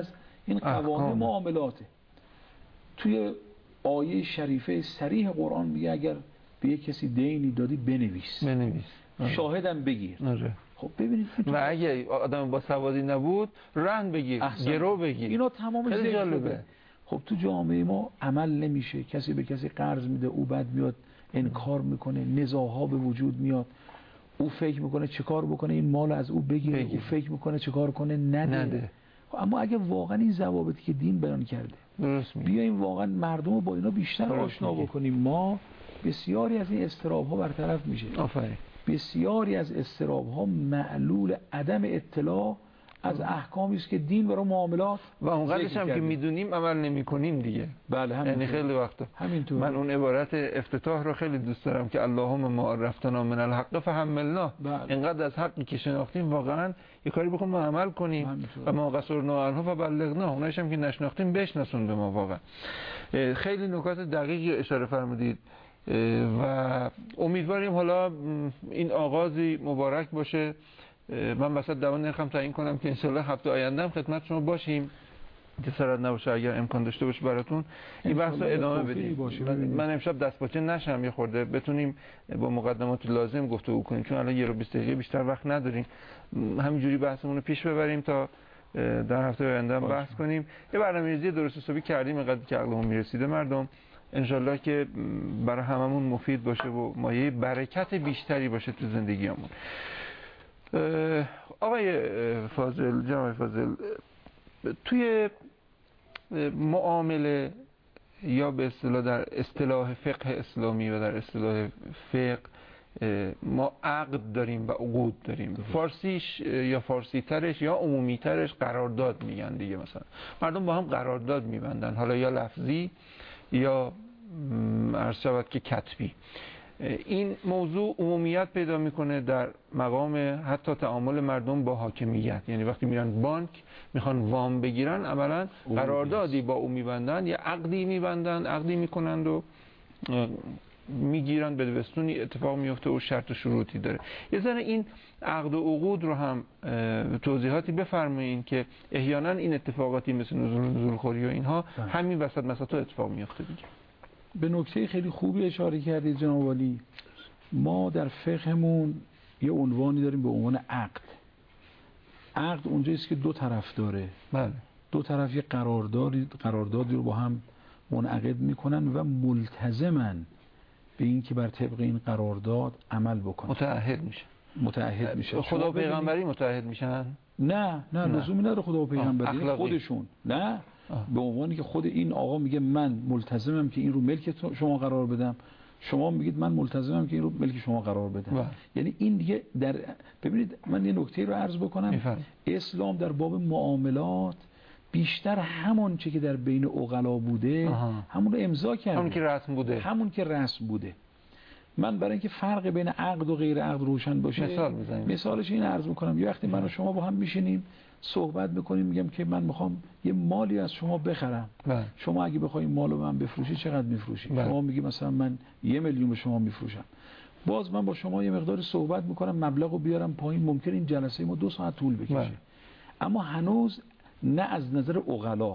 این قوانین معاملاته. توی آیه شریفه صریح قرآن میگه اگر به یک کسی دینی دادی بنویس بنویس شاهدم بگیر. آره. خب ببینید و اگه آدم با سوادی نبود رهن بگیر، گرو بگیر. اینا تمامش خیلی جالبه. خب تو جامعه ما عمل نمیشه، کسی به کسی قرض میده او بعد میاد انکار میکنه، نزاعها به وجود میاد، او فکر میکنه چه کار بکنه این مال از او بگیره، بگیر. او فکر میکنه چه کار کنه نده, نده. اما اگه واقعا این ضوابطی که دین بیان کرده بیایم واقعا مردم رو با اینا بیشتر آشنا بکنیم، ما بسیاری از این اضطراب ها برطرف میشه. آفرین. بسیاری از اضطراب ها معلول عدم اطلاع از احکامی است که دین برای معاملات و اونقدرش هم که میدونیم عمل نمی‌کنیم دیگه. بله همین. یعنی خیلی وقتا همینطور. من اون عبارت افتتاح رو خیلی دوست دارم که اللهم ما عرفتنا من الحق فحملنا. اینقدر از حقی که شناختیم واقعا یه کاری بکنیم ما عمل کنیم همینطور. و ما قصرنا عنه فبلغنا، اونایش هم که نشناختیم بشناسون به ما. واقعا خیلی نکات دقیقی اشاره فرمودید و امیدواریم حالا این آغازی مبارک باشه. من وسط دوان نرخم تعیین کنم که انشالله هفته آینده هم خدمت شما باشیم که سرت نباشه اگر امکان داشته باشه براتون این بحث رو ادامه بدیم. من, من امشب دستپاچه نشم، یه خورده بتونیم با مقدمات لازم گفتگو کنیم چون الان یه رو بیست دقیقه بیشتر وقت نداریم. همینجوری بحثمون رو پیش ببریم تا در هفته آینده هم بحث کنیم. یه برنامه‌ریزی درست حسابی کردیم اینقدر که عقلمون میرسیده مردم، انشالله که برای هممون مفید باشه و مایه برکت بیشتری باشه تو زندگیمون. آقای فاضل، جناب فاضل، توی معامله یا به اصطلاح در اصطلاح فقه اسلامی و در اصطلاح فقه ما عقد داریم و عقود داریم. فارسیش یا فارسی ترش یا عمومی ترش قرارداد میگن دیگه. مثلا مردم با هم قرارداد میبندن، حالا یا لفظی یا عرض شود که کتبی. این موضوع عمومیت پیدا میکنه در مقام حتی تعامل مردم با حاکمیت. یعنی وقتی میرن بانک میخوان وام بگیرن عملا قراردادی با او میبندن یا عقدی میبندن، عقدی میکنند و میگیرن، بدبستونی اتفاق میفته و شرط و شروطی داره. یه ذره این عقد و عقود رو هم توضیحاتی بفرمایید که احیانا این اتفاقاتی مثل نزول نزول خوری و اینها همین وسط مسطا اتفاق میفته دیگه. به نکته خیلی خوبی اشاره کردید جناب عالی. ما در فقهمون یه عنوانی داریم به عنوان عقد. عقد اونجاییست که دو طرف داره. بله. دو طرف یه قراردادی قراردادی رو با هم منعقد میکنن و ملتزمن به این که بر طبق این قرارداد عمل بکنن. متعهد میشن. متعهد میشن. خدا و پیغمبری متعهد میشن؟ نه نه لزومی نداره خدا و پیغمبری، خودشون. نه آه. به عنوانی که خود این آقا میگه من ملتزمم که این رو ملک شما قرار بدم، شما میگید من ملتزمم که این رو ملک شما قرار بدم. بله. یعنی این دیگه در ببینید من یه نکته رو عرض بکنم میفرم. اسلام در باب معاملات بیشتر همون چه که در بین عقلا بوده آها. همون رو امضا کرده، همون که رسم بوده، همون که رسم بوده. من برای اینکه فرق بین عقد و غیر عقد روشن باشه مثال میزنیم. مثالش این عرض میکنم. یه وقتی من و شما با هم میشینیم صحبت میکنیم، میگم که من میخوام یه مالی از شما بخرم. بله. شما اگه بخوای مالو من بفروشی چقدر میفروشی؟ بله. شما میگی مثلا من یه میلیون به شما میفروشم. باز من با شما یه مقدار صحبت میکنم، مبلغو بیارم پایین، ممکن این جلسه ما دو ساعت طول بکشه. بله. اما هنوز نه از نظر عقلا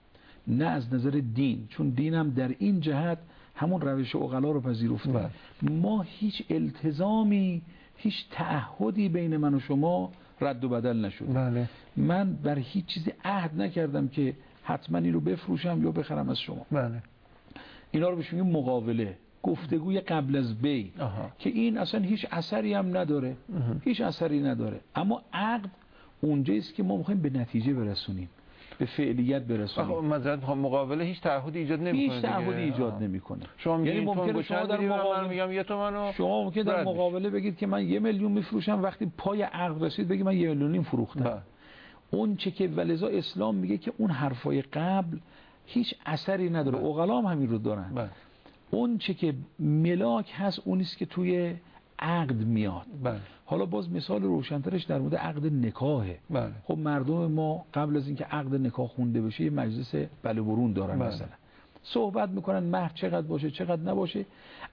نه از نظر دین، چون دینم در این جهت همون روش عقلا رو پذیرفته. بله. ما هیچ التزامی، هیچ تعهدی بین من و شما رد و بدل نشد. بله. من بر هیچ چیزی عهد نکردم که حتما این رو بفروشم یا بخرم از شما. بله. اینا رو بهش میگیم مقاوله، گفتگوی قبل از بی، که این اصلا هیچ اثری هم نداره. اه. هیچ اثری نداره. اما عقد اونجاییست که ما میخوایم به نتیجه برسونیم، به فعلیت برسونیم. مثلا مقاوله هیچ تعهدی ایجاد نمیکنه. هیچ تعهدی ایجاد نمیکنه. شما یعنی ممکنه شما در مقابله میگم یه تومنو، شما ممکنه در مقابله بگید که من یه میلیون میفروشم، وقتی پای عقد رسید بگید من یه میلیون فروختم. با. اون چه که ولذا اسلام میگه که اون حرفای قبل هیچ اثری نداره. عقلا هم همین رو دارن. با. اون چه که ملاک هست اونیست که توی عقد میاد. بله. حالا باز مثال روشنترش در مورد عقد نکاهه. بله. خب مردم ما قبل از اینکه عقد نکاح خونده بشه یه مجلس بله برون دارن. بله. مثلا صحبت میکنن مهر چقدر باشه چقدر نباشه،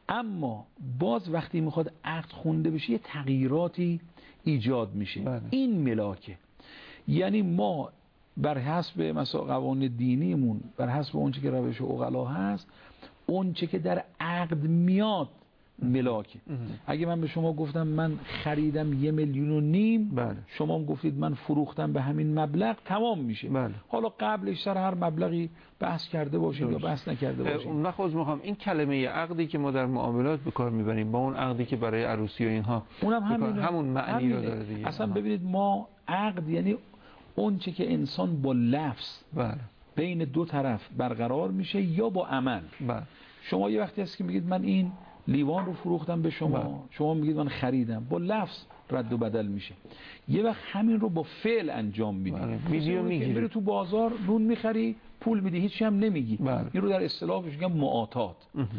اما باز وقتی میخواد عقد خونده بشه یه تغییراتی ایجاد میشه. بله. این ملاکه. یعنی ما بر حسب مثلا قوانین دینیمون، بر حسب اون چه که روش عقلا هست، اون چه که در عقد میاد ملاکه. اگه من به شما گفتم من خریدم یه میلیون و نیم، بله. شما هم گفتید من فروختم به همین مبلغ، تمام میشه. بله. حالا قبلش سر هر مبلغی بحث کرده باشید یا بحث نکرده باشید. اون وقت عذر میخوام، این کلمه عقدی که ما در معاملات به کار میبریم با اون عقدی که برای عروسی و اینها اونم همین همون معنی همینه. رو داره دیگه. اصلا ببینید ما عقد یعنی اون چه که انسان با لفظ بله. بین دو طرف برقرار میشه یا با عمل. بله. شما یه وقتی هست که میگید من این لیوان رو فروختم به شما، بله. شما میگید من خریدم، با لفظ رد و بدل میشه. یه وقت همین رو با فعل انجام میدی. بله. میدی و میگیری. میری تو بازار نون میخری، پول میدی، هیچی هم نمیگی. بله. این رو در اصطلاحش میگن معاطات.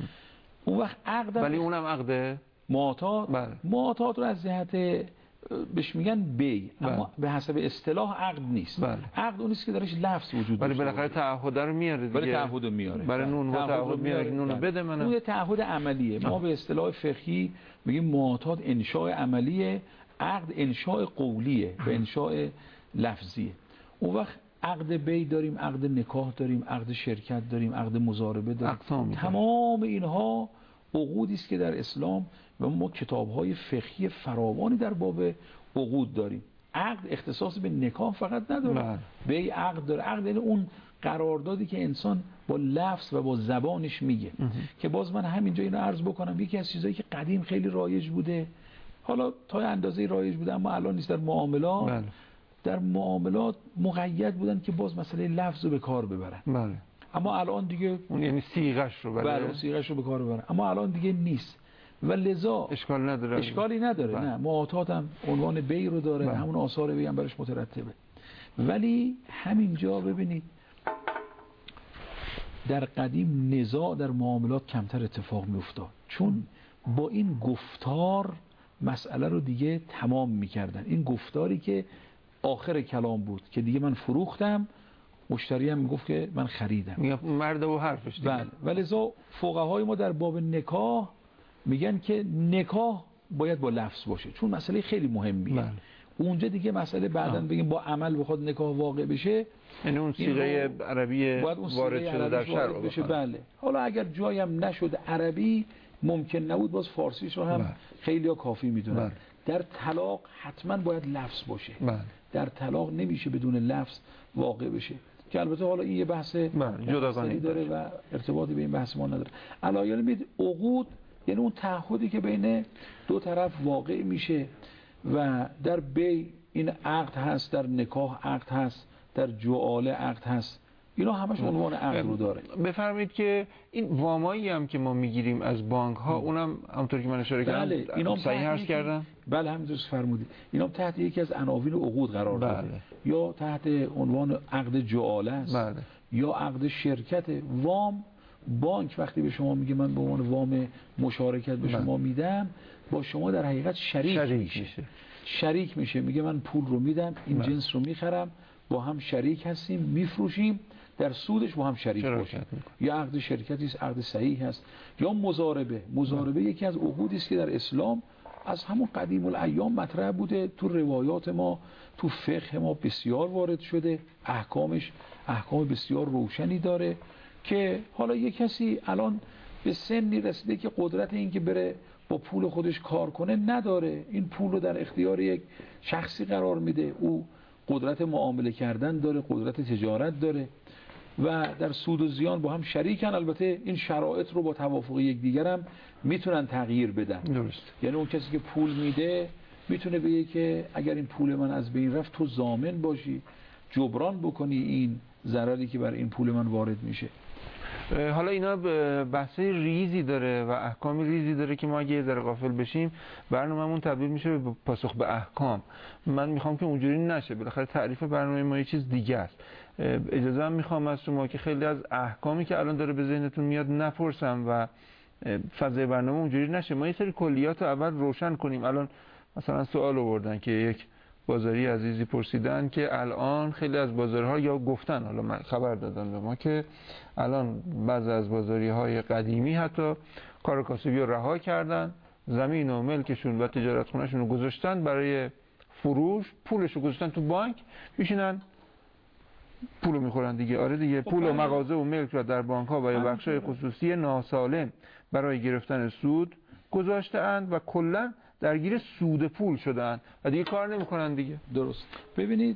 اون وقت عقد، ولی اونم عقده معاطات. بله. معاطات رو از جهت بهش میگن بی، بله. اما به حسب اصطلاح عقد نیست. بله. عقد اون نیست که درش لفظ وجود داره. ولی بالاخره تعهد رو میاره دیگه. ولی تعهد رو میاره. برای نون و تعهد میاره، نون بده منم. اون یه تعهد عملیه. ما به اصطلاح فقهی میگیم معاطات انشاء عملیه، عقد انشاء قولیه به انشاء لفظیه. اون وقت عقد بی داریم، عقد نکاح داریم، عقد شرکت داریم، عقد مضاربه داریم. تمام اینها عقودی است که در اسلام و ما کتاب‌های فقهی فراوانی در باب عقود داریم. عقد اختصاص به نکاح فقط نداره، بی عقد داره. عقد یعنی اون قراردادی که انسان با لفظ و با زبانش میگه. که باز من همینجا اینو عرض بکنم، یکی از چیزایی که قدیم خیلی رایج بوده، حالا تا اندازه رایج بوده اما الان نیست، در معاملات بله. در معاملات مقید بودن که باز مسئله لفظ رو به کار ببرن. بله. اما الان دیگه اون یعنی صیغش رو بله. بله صیغش رو به کار ببرن، اما الان دیگه نیست و لذا اشکال نداره. اشکالی نداره. بله. نه، معاطات هم عنوان بی رو داره، بله. همون آثار بی هم برش مترتبه. ولی همینجا ببینید در قدیم نزاع در معاملات کمتر اتفاق میافتاد، چون با این گفتار مسئله رو دیگه تمام میکردن. این گفتاری که آخر کلام بود که دیگه من فروختم، مشتری هم میگفت که من خریدم، مرد و حرفش دیگه. بله. ولذا فقهای ما در باب نکاح میگن که نکاح باید با لفظ باشه، چون مسئله خیلی مهمیه. بله. اونجا دیگه مسئله بعداً بگیم با عمل بخواد نکاح واقع بشه، یعنی اون صیغه عربی وارد شده در شرع بشه. بله. حالا اگر جایی هم نشد عربی ممکن نبود، باز فارسیش رو هم بله. خیلی ها کافی میدونن. بله. در طلاق حتما باید لفظ باشه. بله. در طلاق نمیشه بدون لفظ واقع بشه، که البته حالا این یه بحث جداگانه داره و ارتباطی به این بحث ما نداره. علایل میاد عقود یعنی اون تعهدی که بین دو طرف واقع میشه و در بی این عقد هست، در نکاح عقد هست، در جعاله عقد هست، اینا همش عنوان عقد رو داره. بفرمایید که این وامایی هم که ما میگیریم از بانک ها، اونم همونطور که من اشاره کردم بله. اینا صحیح عرض کردم؟ بله همینطور فرمودید. اینا تحت یکی از عناوین عقود قرار داده. بله. یا تحت عنوان عقد جعاله است. بله. یا عقد شرکت. وام، بانک وقتی به شما میگه من به عنوان وام مشارکت به شما میدم، با شما در حقیقت شریک, شریک میشه. میشه شریک میشه میگه من پول رو میدم، این بله. جنس رو میخرم، با هم شریک هستیم، میفروشیم، در سودش با هم شریک باشیم. یا عقد شرکتی است، عقد صحیح هست. یا مضاربه. مضاربه یکی از عقودی است که در اسلام از همون قدیم الایام مطرح بوده، تو روایات ما، تو فقه ما بسیار وارد شده، احکامش احکام بسیار روشنی داره که حالا یک کسی الان به سنی رسیده که قدرت این که بره با پول خودش کار کنه نداره، این پول رو در اختیار یک شخصی قرار میده، او قدرت معامله کردن داره، قدرت تجارت داره و در سود و زیان با هم شریکن. البته این شرایط رو با توافق یکدیگر هم میتونن تغییر بدن. درست. یعنی اون کسی که پول میده میتونه بگه که اگر این پول من از بین رفت تو ضامن باشی، جبران بکنی این ضرری که بر این پول من وارد میشه. حالا اینا بحثای ریزی داره و احکام ریزی داره که ما اگه یه ذره غافل بشیم برنامه‌مون تبدیل میشه به پاسخ به احکام. من میخوام که اونجوری نشه، بالاخره تعریف برنامه ما یه چیز دیگه است. اجازه هم میخوام از شما که خیلی از احکامی که الان داره به ذهنتون میاد نپرسم و فضای برنامه اونجوری نشه. ما یه سری کلیات رو اول روشن کنیم. الان مثلا سوال آوردن که یک بازاری عزیزی پرسیدن که الان خیلی از بازارها یا گفتن، حالا من خبر دادن به ما که الان بعضی از بازاری‌های قدیمی حتی کار کاسبی رو رها کردن، زمین و ملکشون و تجارت خونه‌شون رو گذاشتن برای فروش، پولش رو گذاشتن تو بانک، میشینن پولو میخورن دیگه. آره دیگه، پول و مغازه و ملک را در بانک ها و یا بخش‌های خصوصی ناسالم برای گرفتن سود گذاشته‌اند و کلا درگیر سود پول شده‌اند و دیگه کار نمی‌کنن دیگه. درست. ببینید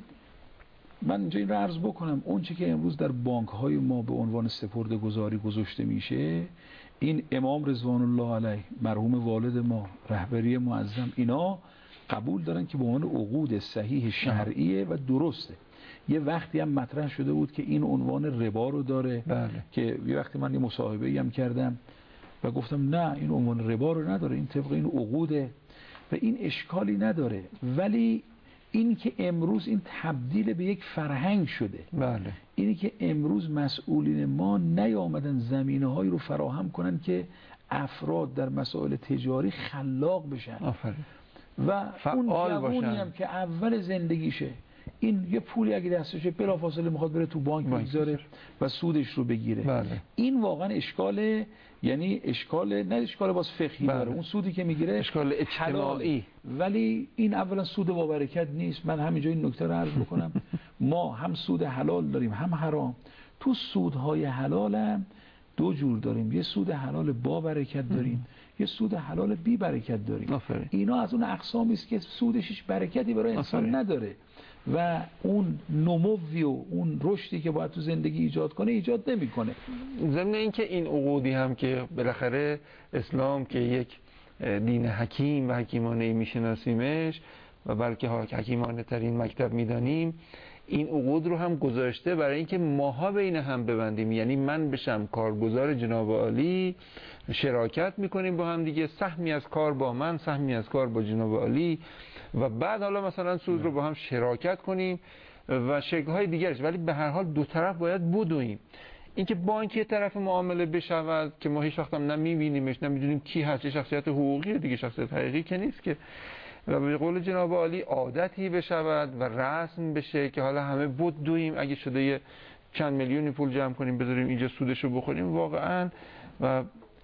من اینجا این رو عرض بکنم، اون چی که امروز در بانک های ما به عنوان سپرده‌گذاری گذاشته میشه، این امام رضوان الله علیه مرحوم والد ما، رهبری معظم، اینا قبول دارن که به عنوان عقود صحیح شرعیه و درسته. یه وقتی هم مطرح شده بود که این عنوان ربا رو داره. بله. که یه وقتی من یه مصاحبه‌ای هم کردم و گفتم نه این عنوان ربا رو نداره، این طبق این عقوده و این اشکالی نداره، ولی این که امروز این تبدیل به یک فرهنگ شده. بله. اینی که امروز مسئولین ما نیامدن زمینه‌هایی رو فراهم کنن که افراد در مسائل تجاری خلاق بشن. آفرین. و اون جوونی هم که اول زندگیشه این یه پولی اگه دستشه بلافاصله میخواد بره تو بانک بگذاره و سودش رو بگیره. بله. این واقعا اشکاله، یعنی اشکال نه اشکال باز فقهی بله. داره، اون سودی که میگیره اشکال اجتماعی، ولی این اولا سود با برکت نیست. من همینجا این نکته رو عرض بکنم ما هم سود حلال داریم هم حرام. تو سودهای حلال هم دو جور داریم، یه سود حلال با برکت داریم، یه سود حلال بی برکت داریم. آفرین. اینا از اون اقسامی است که سودش هیچ برکتی برای انسان آفرین. نداره و اون نموی و اون رشدی که باید تو زندگی ایجاد کنه ایجاد نمیکنه. ضمن اینکه این عقودی هم که بالاخره اسلام که یک دین حکیم و حکیمانه میشناسیمش و بلکه حکیمانه ترین مکتب میدانیم، این عقود رو هم گذاشته برای اینکه ماها بین هم ببندیم. یعنی من بشم کارگزار جناب عالی، شراکت میکنیم با هم دیگه، سهمی از کار با من، سهمی از کار با جناب عالی و بعد حالا مثلا سود رو با هم شراکت کنیم و شکل‌های دیگرش، ولی به هر حال دو طرف باید بدویم. اینکه بانک یه طرف معامله بشود که ما هیچ وقت هم نمیبینیمش، نمیدونیم کی هست، شخصیت حقوقی دیگه، شخصیت حقیقی که نیست که، و به قول جناب عالی عادتی بشود و رسم بشه که حالا همه بدویم، اگه شده یه چند میلیونی پول جمع کنیم بذاریم اینجا سودشو بخوریم واقعا، و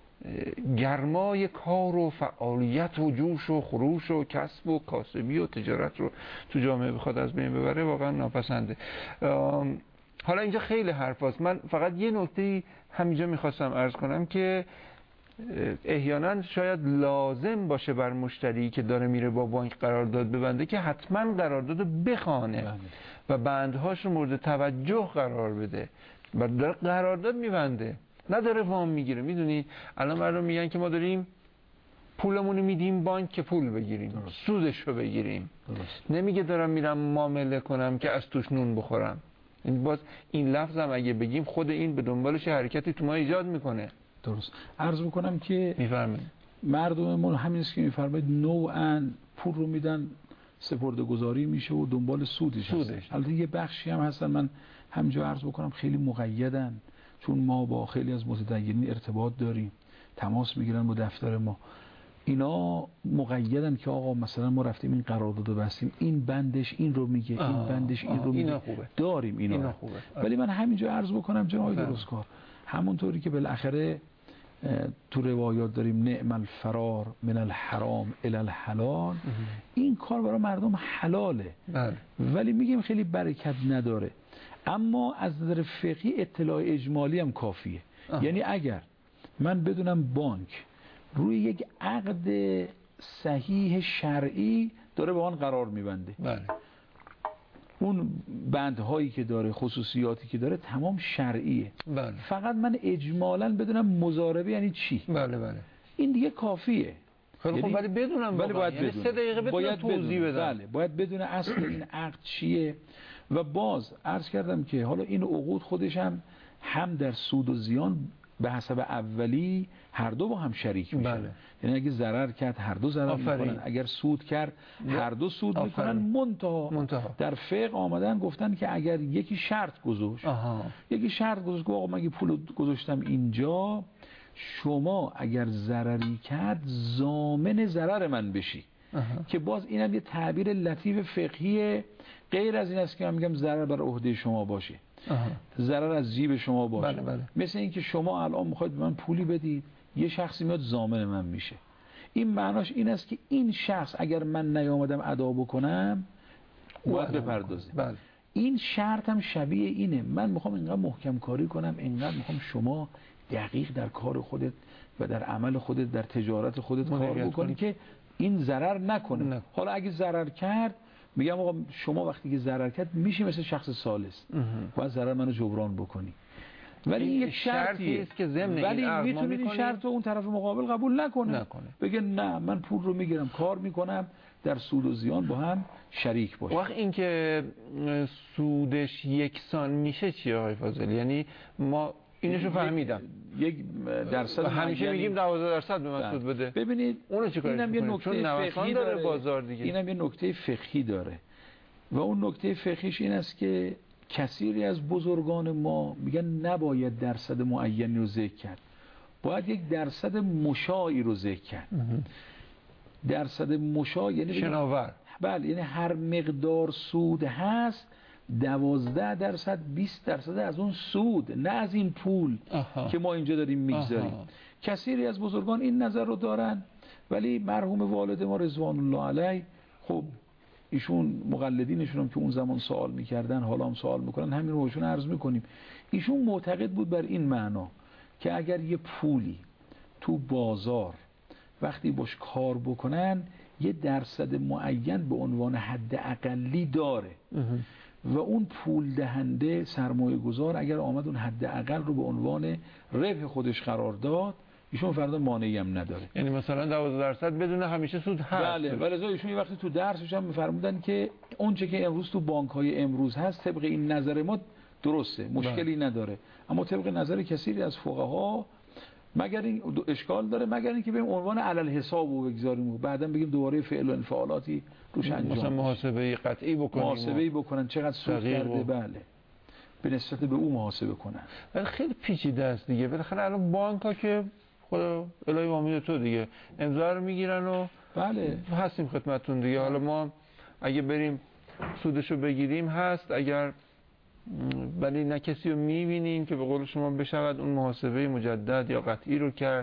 گرمای کار و فعالیت و جوش و خروش و کسب و کاسبی و تجارت رو تو جامعه بخواد از بین ببره واقعا ناپسنده. حالا اینجا خیلی حرف هست. من فقط یه نکته همینجا میخواستم عرض کنم که احیانا شاید لازم باشه بر مشتری که داره میره با بانک قرارداد ببنده که حتما قرارداد بخونه و بندهاش رو مورد توجه قرار بده و داره قرارداد میبنده، نداره وام میگیره. میدونی الان مردم میگن که ما داریم پولمون رو میدیم بانک که پول بگیریم، سودش رو بگیریم. درست. نمیگه دارم میرم معامله کنم که از توش نون بخورم. این باز این لفظ هم اگه بگیم خود این به دنبالش حرکتی تو ما ایجاد میکنه. درست. عرض میکنم که میفرمایید مردممون همین است که میفرمایید نوعاً پول رو میدن سپرده‌گذاری میشه و دنبال سودش هست. البته یه بخشی هم هستن، من همینجا عرض بکنم خیلی مقیدن، چون ما با خیلی از متدینین ارتباط داریم، تماس میگیرن با دفتر ما، اینا مقیدن که آقا مثلا ما رفتیم این قرارداد بستیم، این بندش این رو میگه، این بندش این رو میگه، داریم اینا, اینا خوبه. ولی من همینجا عرض بکنم جناب درستکار، همونطوری که بالاخره تو روایات داریم نعم الفرار من الحرام الی الحلال، این کار برای مردم حلاله بله. ولی میگیم خیلی برکت نداره. اما از نظر فقهی اطلاع اجمالی هم کافیه. آه. یعنی اگر من بدونم بانک روی یک عقد صحیح شرعی داره با آن قرار میبنده بله. اون بندهایی که داره، خصوصیاتی که داره تمام شرعیه بله. فقط من اجمالاً بدونم مضاربه یعنی چی بله بله. این دیگه کافیه. خیلی خوب، ولی بدونم ولی باید یعنی بدونم. سه دقیقه بتونم توضیح بدم. بله باید بدونه اصل این عقد چیه. و باز عرض کردم که حالا این عقود خودش هم هم در سود و زیان به حسب اولی هر دو با هم شریک میشن بله. یعنی اگه ضرر کرد هر دو ضرر میکنن، اگر سود کرد هر دو سود میکنن. منتها منتها در فقه آمدن گفتن که اگر یکی شرط گذاشت آها. یکی شرط گذاشت که آقا من پول گذاشتم اینجا، شما اگر ضرری کرد ضامن ضرر من بشی آها. که باز اینم یه تعبیر لطیف فقهی غیر از این است که من میگم ضرر بر عهده شما باشه، ضرر از جیب شما باشه بله بله. مثل اینکه شما الان میخواید به من پولی بدید، یه شخصی میاد ضامن من میشه. این معناش این است که این شخص اگر من نیامدم ادا بکنم باید بپردازه بله. این شرط هم شبیه اینه، من میخوام اینقدر محکم کاری کنم، اینقدر میخوام شما دقیق در کار خودت و در عمل خودت در تجارت خودت کار بکنی که این ضرر نکنه نه. حالا اگه ضرر کرد میگم آقا شما وقتی که ضرر کرد میشی مثل شخص ثالث، باید ضرر منو جبران بکنی. ولی این یک شرطی است که ضمن ولی میتونه این شرط رو اون طرف مقابل قبول نکنه, نکنه. بگه نه من پول رو میگیرم کار میکنم در سود و زیان با هم شریک باشه. وقت این که سودش یکسان میشه چیه آقای فاضل؟ یعنی ما اینشو فهمیدم یک درصد همیشه میگیم دوازده درصد به من سود بده. ببینید اونو چیکار اینم یه نکته فقهی داره بازار دیگه. اینم یه نکته فقهی داره و اون نکته فقهیش این است که کثیری از بزرگان ما میگن نباید درصد معینی رو ذکر کرد، باید یک درصد مشاعی رو ذکر کرد. درصد مشاع یعنی شناور، بله، یعنی هر مقدار سود هست دوازده درصد بیست درصد از اون سود، نه از این پول آها. که ما اینجا داریم میگذاریم. کثیری از بزرگان این نظر رو دارن، ولی مرحوم والد ما رضوان الله علیه خب ایشون مقلدینشون هم که اون زمان سوال میکردن حالا هم سوال میکنن همین رو بهشون عرض میکنیم. ایشون معتقد بود بر این معنا که اگر یه پولی تو بازار وقتی باش کار بکنن یه درصد معین به عنوان حد اقلی داره و اون پول دهنده سرمایه گذار اگر آمد اون حد اقل رو به عنوان ربح خودش قرار داد ایشون فردا مانعی هم نداره. یعنی مثلا دوازده درصد بدون همیشه سود هست. بله، ولی ایشون یه وقتی تو درسش هم می‌فرمودن که اون چه که امروز تو بانک‌های امروز هست طبق این نظر ما درسته، مشکلی بله. نداره، اما طبق نظر کثیری از فقها مگر این اشکال داره، مگر اینکه به عنوان علل حساب رو بگذاریم و بعداً بگیم دوباره فعل و انفعالاتی روش انجام مثلا محاسبه قطعی بکنیم، محاسبه بکنن چقدر سود کرده، بله به نسبت به او محاسبه کنن. ولی خیلی پیچیده است دیگه. بالاخره الان بانک‌ها که خدا الهی وامید تو دیگه امضا رو میگیرن و بله هستیم خدمتتون دیگه. حالا ما اگه بریم سودشو بگیریم هست، اگر ولی نه کسی رو میبینیم که به قول شما بشود اون محاسبه مجدد یا قطعی رو کرد.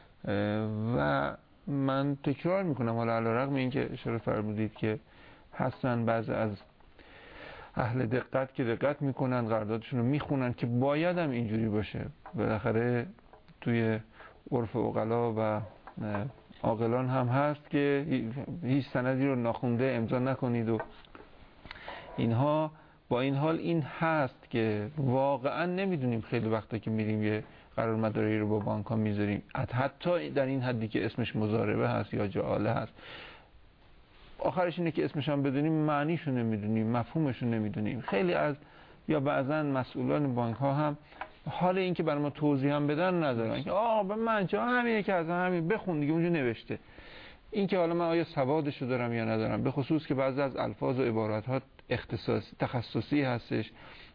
و من تکرار میکنم حالا علیرغم این که اشاره فرمودید که هستن بعضی از اهل دقت که دقت میکنن قراردادشون رو میخونن که باید هم اینجوری باشه، بالاخره توی عرف عقلا و عاقلان هم هست که هیچ سندی رو ناخونده امضا نکنید و اینها. با این حال این هست که واقعا نمیدونیم خیلی وقتا که میریم یه قراردادی رو با بانک ها میذاریم حتی در این حدی که اسمش مضاربه هست یا جعاله هست، آخرش اینه که اسمش هم بدونیم معنیشو نمیدونیم، مفهومشو نمیدونیم. خیلی از یا بعضا مسئولان بانک ها هم حال این که برای ما توضیح هم بدن ندارن که آه به من چه همینه که از همین بخون دیگه اونجا نوشته. این که حالا من آیا سوادشو دارم یا ندارم، به خصوص که بعضی از الفاظ و عبارات ها اختصاصی تخصصی هستش،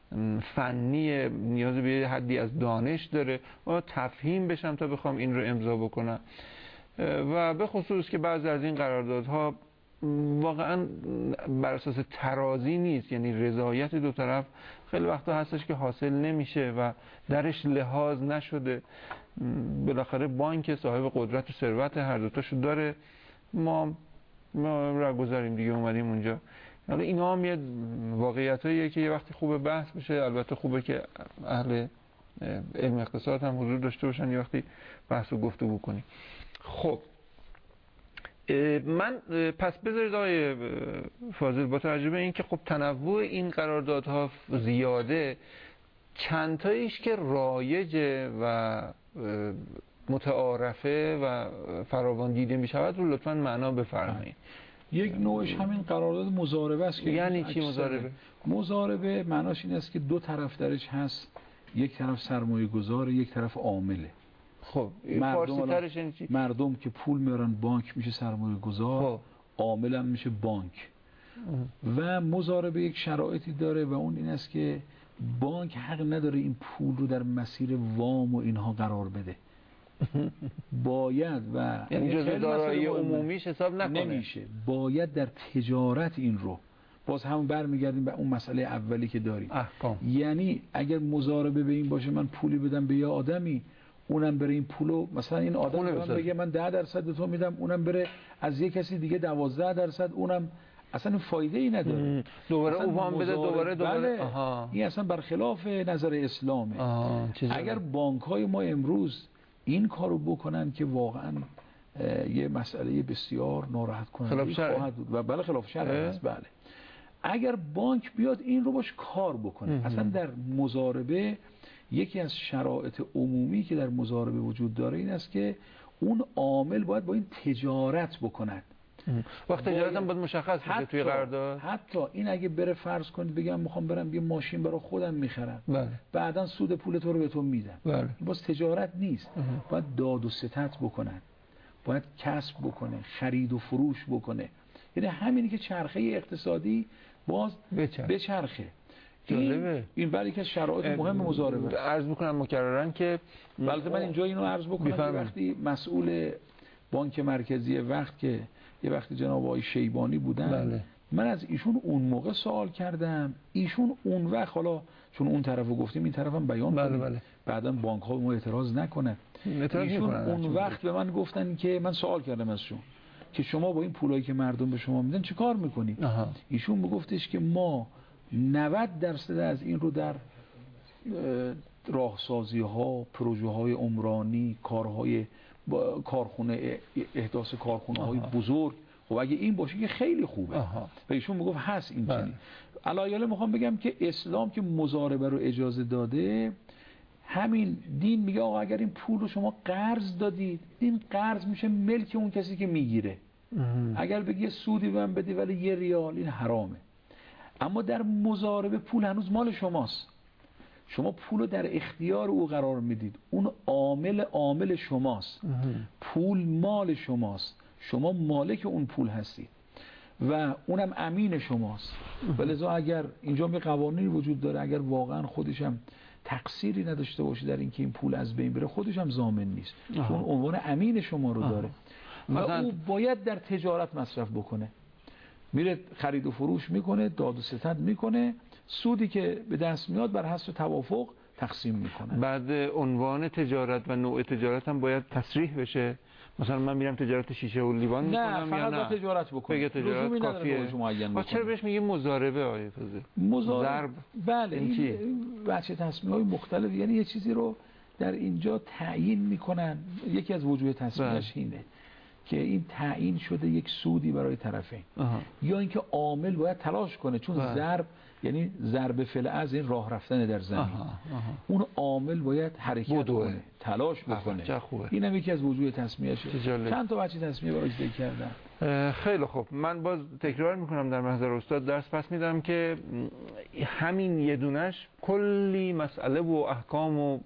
فنی، نیاز به حدی از دانش داره و تفهیم بشم تا بخوام این رو امضا بکنم. و به خصوص که بعضی از این قراردادها واقعا بر اساس ترازی نیست، یعنی رضایت دو طرف خیلی وقتا هستش که حاصل نمیشه و درش لحاظ نشده. بالاخره بانک صاحب قدرت و ثروت هر دو تاشو داره، ما ما را گذاریم دیگه اومدیم اونجا. حالا اینا هم یه واقعیتاییه که یه وقتی خوبه بحث بشه، البته خوبه که اهل علم اقتصاد هم حضور داشته باشن یه وقتی بحث و گفتگو کنیم. خب من پس بذارید آقای فاضل با توجه به این که خب تنوع این قراردادها زیاده، چند تاییش که رایجه و متعارفه و فراوان دیده می شود رو لطفاً معنا بفرمایید. یک نوعش همین قرارداد مضاربه است که یعنی چی مضاربه؟ مضاربه معناش این است که دو طرف درش هست، یک طرف سرمایه گذاره یک طرف عامله. خب فارسی ترش یعنی چی؟ مردم که پول میارن بانک میشه سرمایه گذار، خب. عامل هم میشه بانک. و مضاربه یک شرایطی داره و اون این است که بانک حق نداره این پول رو در مسیر وام و اینها قرار بده. باید و یعنی جزء دارایی عمومیش حساب نکنه، نمیشه، باید در تجارت این رو، باز هم برمیگردیم به اون مسئله اولی که داریم احکام. یعنی اگر مضاربه به این باشه من پولی بدم به یه آدمی، اونم بره این پولو مثلا این آدم من بگه من ده درصد به تو میدم، اونم بره از یه کسی دیگه دوازده درصد، اونم اصلا فایده ای نداره. دوباره او وام بده دوباره دوباره بله. آها. این اصلا برخلاف نظر اسلامه. آها. اگر بانک های ما امروز این کارو بکنن که واقعا یه مسئله بسیار ناراحت کننده خواهد بود و بله خلاف شرع است. بله اگر بانک بیاد این رو باش کار بکنه. اه. اصلا در مضاربه یکی از شرایط عمومی که در مضاربه وجود داره این است که اون عامل باید با این تجارت بکند. وقت تجارت هم باید مشخص بشه توی قرارداد. حتی این اگه بره فرض کنید بگم میخوام برم یه ماشین برای خودم میخرم، بله. بعداً سود پول تو رو به تو میدم، بله. این باز تجارت نیست. اه. باید داد و ستد بکنن، باید کسب بکنه، خرید و فروش بکنه. یعنی همینی که چرخه اقتصادی باز بچرخه, بچرخه. این این برای که شرایط مهم مضاربه. عرض میکنم مکررن که البته من اینجا اینو عرض بکنم که وقتی مسئول بانک مرکزی وقت که یه وقتی جناب آقای شیبانی بودن، بله. من از ایشون اون موقع سوال کردم، ایشون اون وقت حالا چون اون طرفو گفتیم این طرفم بیان بله کنیم، بله. بعداً بانک ها ما اعتراض نکنن. ایشون اون وقت به من گفتن که من سوال کردم ازشون که شما با این پولایی که مردم به شما میدن چه کار میکنید؟ ایشون میگفتش که ما نود درصد از این رو در راهسازی ها، پروژه های عمرانی، کارهای کارخونه، احداث کارخونه های بزرگ، خب اگه این باشه که خیلی خوبه. آها. و ایشون میگفت هست این چنین. علایاله میخوام بگم که اسلام که مضاربه رو اجازه داده، همین دین میگه آقا اگر این پول رو شما قرض دادید، این قرض میشه ملک اون کسی که میگیره. اگر بگی یه سودی به من بدی ولی یه ریال، این حرامه. اما در مضاربه پول هنوز مال شماست، شما پول رو در اختیار او قرار میدید، اون عامل عامل شماست، پول مال شماست، شما مالک اون پول هستید و اونم امین شماست. ولذا اگر اینجا می قوانینی وجود داره، اگر واقعا خودشم تقصیری نداشته باشه در اینکه این پول از بین بره، خودش هم ضامن نیست، چون عنوان امین شما رو داره. و او باید در تجارت مصرف بکنه، میره خرید و فروش میکنه، داد و ستد میکنه، سودی که به دست میاد بر حسب توافق تقسیم میکنه. بعد عنوان تجارت و نوع تجارت هم باید تصریح بشه. مثلا من میرم تجارت شیشه و لیوان میکنم یا نه؟ نه فقط تجارت بکنم. بگه تجارت کافیه. با چرا بهش میگیم مضاربه آیه فضل؟ مضارب بله، این بچه تصمیه های مختلف، یعنی یه چیزی رو در اینجا تعیین میکنن. یکی از وجوه تصمیهش اینه که این تعیین شده یک سودی برای طرفین، یا اینکه عامل باید تلاش کنه، چون بله. ضرب یعنی ضرب فعل از این راه رفتن در زمین. آها. آها. اون عامل باید حرکت بودوه. کنه، تلاش بکنه. این هم یکی از وجوه تصمیهشه. چند تا بچه تصمیه براش ذکر کردم. خیلی خوب، من باز تکرار میکنم در محضر استاد درس پس میدم که همین یه دونش کلی مسئله و احکام و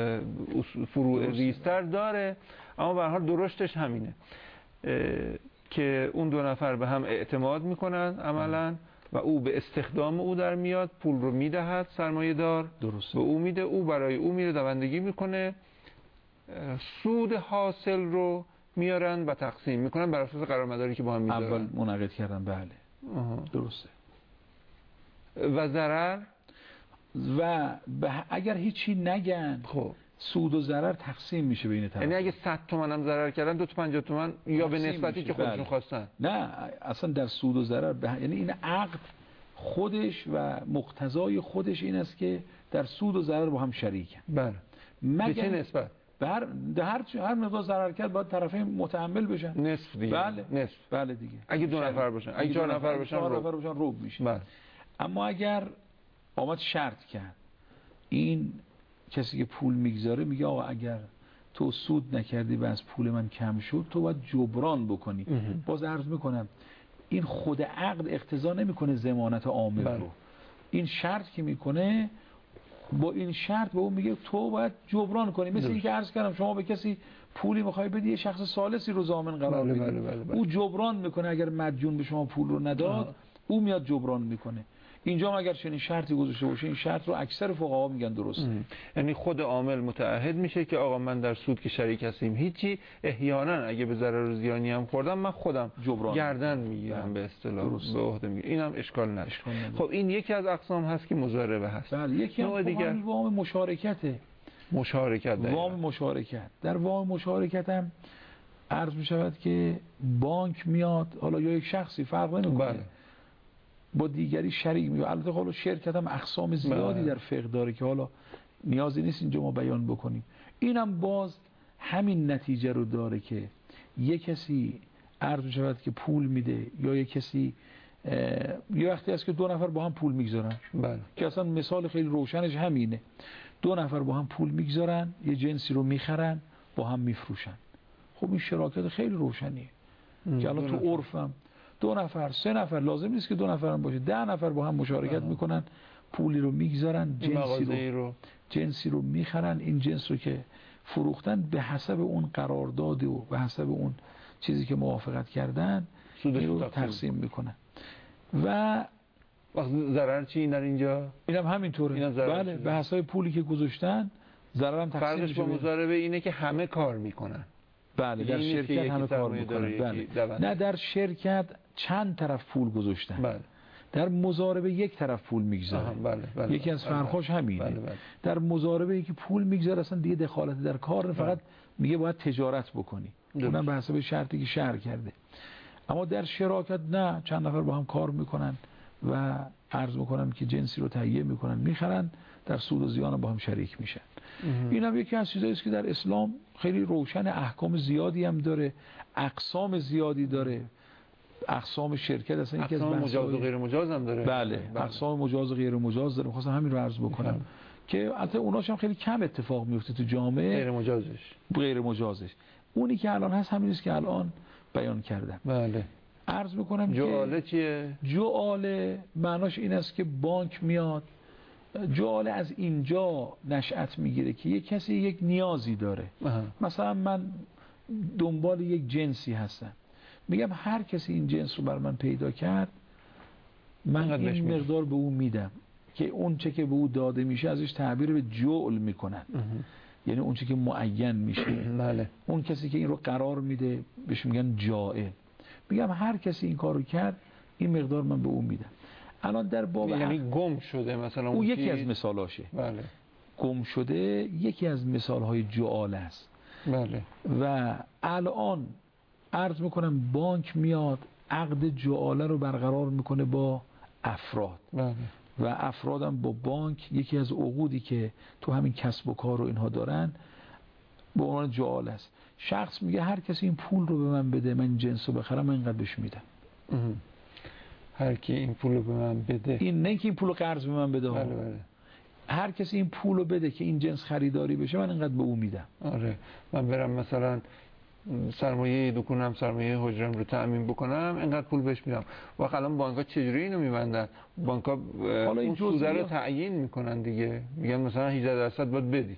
فروع ریزتر داره، اما به هر حال درشتش همینه که اون دو نفر به هم اعتماد میکنن عملا و او به استخدام او در میاد، پول رو میدهد سرمایه دار، درسته. به او میده، او برای او میره دوندگی میکنه، سود حاصل رو میارن و تقسیم میکنن بر اساس قراردادی که با هم میذارن. اول منعقد کردن. بله. آها. درسته. و ضرر و اگر هیچی نگن، خب سود و ضرر تقسیم میشه بین طرفین. یعنی اگه صد تومن هم ضرر کردن دو تا پنجاه تومن یا به نسبتی میشه. که خودشون بله. خواستن. نه اصلا در سود و ضرر به... یعنی این عقد خودش و مقتضای خودش این است که در سود و ضرر با هم شریکن. بله. مگر چه نسبت؟ بر هر هر مقدار ضرر کرد باید طرفین متحمل بشن. نصف دیگه. بله. نصف. بله دیگه. اگه دو نفر باشن، اگه چهار نفر باشن، چهار نفر باشن روب میشه. بله. اما اگر آمد شرط کرد، این کسی که پول میگذاره میگه آقا اگر تو سود نکردی و از پول من کم شد، تو باید جبران بکنی. باز عرض میکنم این خود عقد اقتضا نمیکنه ضمانت عامل رو. این شرط که میکنه، با این شرط به اون میگه تو باید جبران کنی. مثل اینکه عرض کردم شما به کسی پولی میخوای بدی، یه شخص ثالثی رو ضامن قرار بدی. بله بله بله بله. او جبران میکنه، اگر مدیون به شما پول رو نداد آه. او میاد جبران میکنه. اینجا اگر چنین شرطی گذاشته باشه، این شرط رو اکثر فقها میگن درسته. یعنی خود عامل متعهد میشه که آقا من در سود که شریک هستیم، هیچی احیانا اگه به ضرر و زیانی هم خوردم من خودم جبران گردن میگیرم، به اصطلاح به عهده میگیرم. اینم اشکال نداره. خب این یکی از اقسام هست که مضاربه هست. بله. یکی هم دیگه وام مشارکته. مشارکت داره. وام مشارکت. در وام مشارکت هم عرض میشود که بانک میاد، حالا یا یک شخصی فرق نمیکنه. بله. با دیگری شریک میشه. البته حالا شرکت هم اقسام زیادی در فقه داره که حالا نیازی نیست اینجا ما بیان بکنیم. اینم باز همین نتیجه رو داره که یک کسی عرض شود که پول میده یا یک کسی یه وقتی هست که دو نفر با هم پول میگذارن، بله، که اصلا مثال خیلی روشنش همینه. دو نفر با هم پول میگذارن، یه جنسی رو میخرن، با هم میفروشن. خب این شراکت خیلی روشنیه که الان تو عرفم دو نفر سه نفر لازم نیست که دو نفر هم باشه، ده نفر با هم مشارکت آه. میکنن، پولی رو میگذارن، جنسی رو, رو جنسی رو میخرن، این جنس رو که فروختن به حسب اون قرارداد و به حسب اون چیزی که موافقت کردن رو تقسیم میکنن. و ضرر چی در اینجا؟ اینم همینطوره. بله، به حساب پولی که گذاشتن ضرر هم تقسیم میشه. فرقش با مضاربه اینه که همه کار میکنن. بله، در شرکت همه کار میکنن. بله. نه، در شرکت چند طرف پول گذاشتن. بله. در مضاربه یک طرف پول میگذاره. بله، بله. یکی از فرقاش همینه. بله، بله. در مضاربه یکی پول میگذاره، اصلا دیگه دخالت در کار، فقط میگه باید تجارت بکنی. اونم به حساب شرطی که شرع کرده. اما در شراکت نه، چند نفر با هم کار میکنن و عرض میکنم که جنسی رو تهیه میکنن، میخرن، در سود و زیان با هم شریک میشن. این هم یکی از چیزایی است که در اسلام خیلی روشن، احکام زیادی هم داره، اقسام زیادی داره. اقسام شرکت اصلا یکی از اقسام مجاز و غیر مجاز هم داره. بله, بله. اقسام مجاز و غیر مجاز داره. می‌خواستم همین رو عرض بکنم که البته اوناش هم خیلی کم اتفاق میفته تو جامعه. غیر مجازش غیر مجازش اونی که الان هست همین است که الان بیان کردم. بله. عرض میکنم جعاله چیه؟ جعاله معناش این است که بانک میاد، جعاله از اینجا نشأت میگیره که یک کسی یک نیازی داره. اه. مثلا من دنبال یک جنسی هستم، میگم هر کسی این جنس رو بر من پیدا کرد، من این مقدار به او میدم، که اون چه که به او داده میشه ازش تعبیر به جعل میکنن. اه. یعنی اون چه که معین میشه. بله. اون کسی که این رو قرار میده بهش میگن جائل. میگم هر کسی این کارو کرد، این مقدار من به اون میدم. الان در باب یعنی گم شده مثلا اون یکی از مثالاشه. بله. گم شده یکی از مثالهای جعاله است. بله. و الان عرض میکنم بانک میاد عقد جعاله رو برقرار میکنه با افراد. بله. و افرادم با بانک یکی از عقودی که تو همین کسب و کار رو اینها دارن به عنوان جعاله است. شخص میگه هر کسی این پول رو به من بده، من این جنس رو بخرم، من اینقدر بهش میدم. هر کی این پول رو به من بده، این نه که این پول رو قرض به من بده. بله بله. هر کسی این پول رو بده که این جنس خریداری بشه، من اینقدر به اون میدم. آره، من برم مثلا سرمایه دکونم، سرمایه حجرم رو تأمین بکنم، اینقدر پول بهش میدم. واقعا الان بانک‌ها چجوری اینو میبندن؟ بانک‌ها اون سود رو تعیین میکنن دیگه، میگن مثلا هجده درصد باید بدی.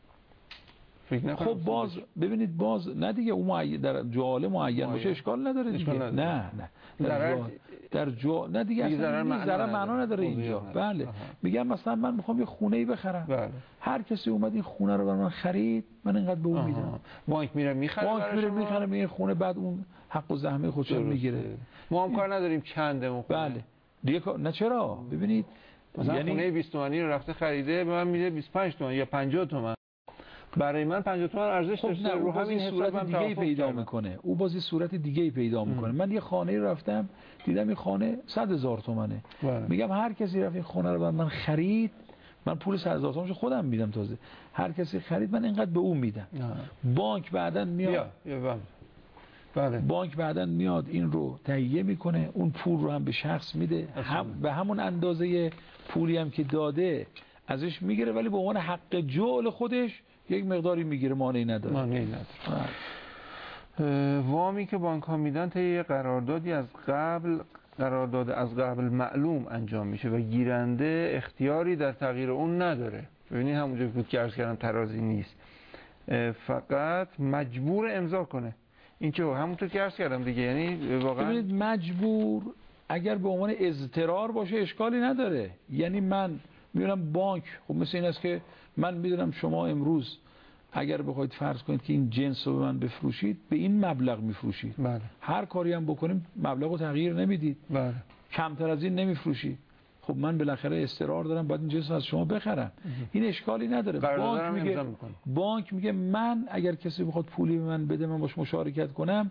خب باز ببینید، باز نه دیگه اون معین در جعاله معین باشه اشکال نداره دیگه. نداره. نه نه در جا در جا نه دیگه اصلا ضرر معنا نداره اینجا. بله. میگم مثلا من میخوام یه خونه‌ای بخرم. بله. هر کسی اومد این خونه رو برای من خرید، من اینقدر به اون میدم. بانک میره میخره، بانک میره میخره این خونه، بعد اون حق و زحمه خودش رو میگیره. ما هم کار نداریم چنده اون خونه. بله دیگه نه چرا؟ ببینید مثلا یعنی خونه بیست تومانی رو رفته خریده، به من میده بیست و پنج تومن یا پنجاه تومن. برای من پنجاه تومن ارزش خب داشته. رو همین صورت دیگه پیدا میکنه. او بازی صورت دیگه پیدا میکنه. من یه خانه رفتم دیدم این خانه صد هزار تومنه. میگم هر کسی رفت این خونه رو من خرید، من پول صد هزار تومنش خودم میدم. تازه هر کسی خرید من اینقدر به اون میدم. بانک بعدن میاد بیا. بله. بانک بعدن میاد این رو تهیه میکنه، اون پول رو هم به شخص میده، هم به همون اندازه پولی هم که داده ازش میگیره، ولی به عنوان حق جعل خودش یک مقداری میگیره، مانعی نداره. مانعی نداره. وامی که بانک ها میدن طی قراردادی از قبل قرارداد از قبل معلوم انجام میشه و گیرنده اختیاری در تغییر اون نداره. ببینید همونجا بود که عرض کردم ترازی نیست، فقط مجبور امضا کنه. این چه همونطور که عرض کردم دیگه، یعنی واقعا ببینید مجبور اگر به عنوان اضطرار باشه اشکالی نداره. یعنی من میدونم بانک، خب مثل این است که من میدونم شما امروز اگر بخواید فرض کنید که این جنس رو به من بفروشید، به این مبلغ میفروشید. بله. هر کاری هم بکنیم مبلغ رو تغییر نمیدید. بله. کمتر از این نمیفروشید. خب من بالاخره اضطرار دارم باید این جنس از شما بخرم. این اشکالی نداره. بانک میگه بانک میگه من اگر کسی بخواد پولی به من بده، من باش مشارکت کنم،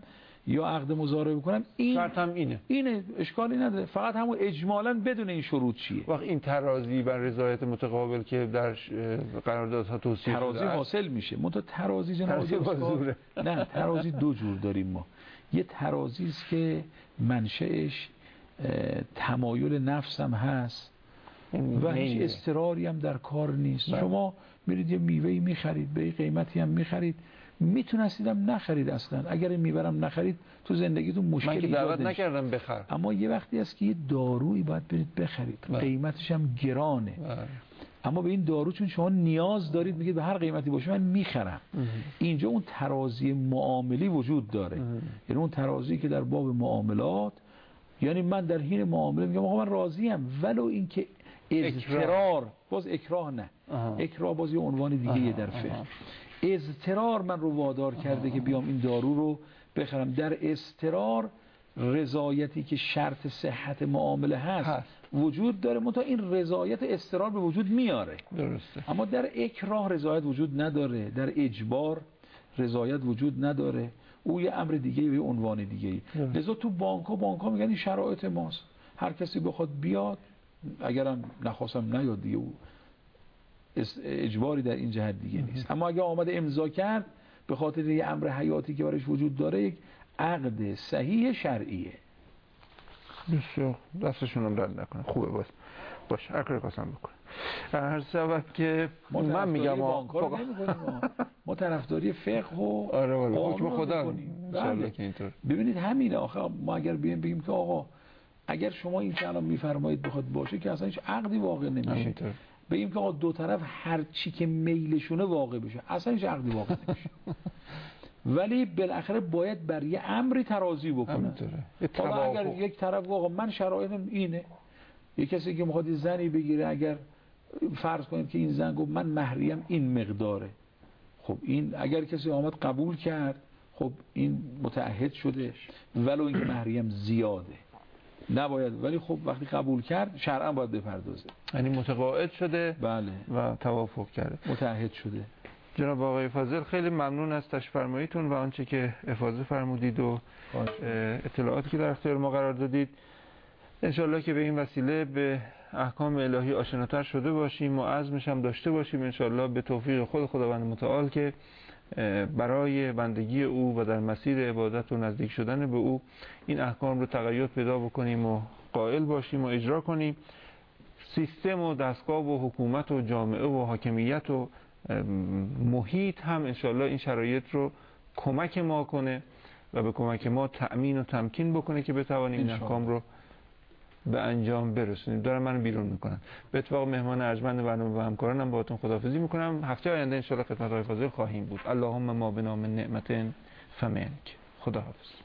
یا عقد مزاربه کنم، این شرط هم اینه اینه اشکالی نداره، فقط همون اجمالاً بدون این شروط چیه. وقت این ترازی بر رضایت متقابل که در قراردادها توصیف ترازی شده حاصل میشه، منتها ترازی جناب ترازی استاد نه، ترازی دو جور داریم ما. یه ترازی است که منشأش تمایل نفس هم هست و هیچ اضطراری هم در کار نیست. بله. شما میرید یه میوه‌ای میخرید، به قیمتی هم میخرید، میتونستید هم نخرید اصلا. اگر این میبرم نخرید تو زندگیتون مشکلی ایجاد نمیشه. من که دعوت نکردم بخر. اما یه وقتی هست که یه دارویی باید برید بخرید. بله. قیمتش هم گرانه. بله. اما به این دارو چون شما نیاز دارید میگید به هر قیمتی باشه من میخرم. اینجا اون ترازی معاملی وجود داره. یعنی اون ترازی که در باب معاملات، یعنی من در حین معامله میگم آقا من راضیم، ولو اینکه اضطرار، باز اکراه نه. آها. اکراه باز یه عنوان دیگه در فقه. اضطرار من رو وادار کرده آها. که بیام این دارو رو بخرم. در اضطرار رضایتی که شرط صحت معامله هست, هست. وجود داره، منتها این رضایت اضطرار به وجود میاره. درسته. اما در اکراه رضایت وجود نداره، در اجبار رضایت وجود نداره. او یه امر دیگه و یه عنوان دیگه. لذا تو بانک ها بانک ها میگن این شرایط ماست، هر کسی بخواد بیاد، اگرم نخواستم نیاد دیگه، او اجباری در این جهت دیگه نیست. اما اگه آمده امضا کرد به خاطر یه امر حیاتی که برایش وجود داره، یک عقد صحیح شرعیه. بسیار دستشون هم درد نکنه. خوبه. باش باش اکر قسم بکنه. هر سبب که من میگم ما فقط... ما طرفداری فقه و آره والا حکم خدا ان شاءالله که اینطور. ببینید همینه آخه ما اگر بیایم بگیم که آقا اگر شما این که الان میفرمایید بخواد باشه که اصلا هیچ عقدی واقع نمیشه. بگیم که آقا دو طرف هر چی که میلشونه واقع بشه، اصلا هیچ عقدی واقع نمیشه. ولی بالاخره باید بر یه امری ترازی بکنه. حالا اگر یک طرف آقا من شرایطم اینه، یک کسی که میخواد زنی بگیره، اگر فرض کنید که این زن گفت من مهریم این مقداره، خب این اگر کسی آمد قبول کرد، خب این متعهد شده، ولو اینکه مهریم زیاده نباید، ولی خب وقتی قبول کرد شرعا باید بپردازه. یعنی متقاعد شده. بله. و توافق کرده، متعهد شده. جناب آقای فاضل خیلی ممنون از تشفرماییتون و آنچه که افاضه فرمودید و اطلاعاتی که در اختیار ما قرار دادید. انشالله که به این وسیله به احکام الهی آشناتر شده باشیم و عزمش هم داشته باشیم انشالله به توفیق خود خداوند متعال که برای بندگی او و در مسیر عبادت و نزدیک شدن به او این احکام رو تقید پیدا بکنیم و قائل باشیم و اجرا کنیم. سیستم و دستگاه و حکومت و جامعه و حاکمیت و محیط هم انشالله این شرایط رو کمک ما کنه و به کمک ما تأمین و تمکین بکنه که بتوانیم این احکام رو به انجام برسونیم. دارم منو بیرون میکنن. به اتفاق مهمان ارجمند برنامه و همکارانم باهاتون خداحافظی میکنم. هفته آینده ان شاء الله خدمت آقای فاضل خواهیم بود. اللهم ما بنا من نعمت فمنک. خداحافظ.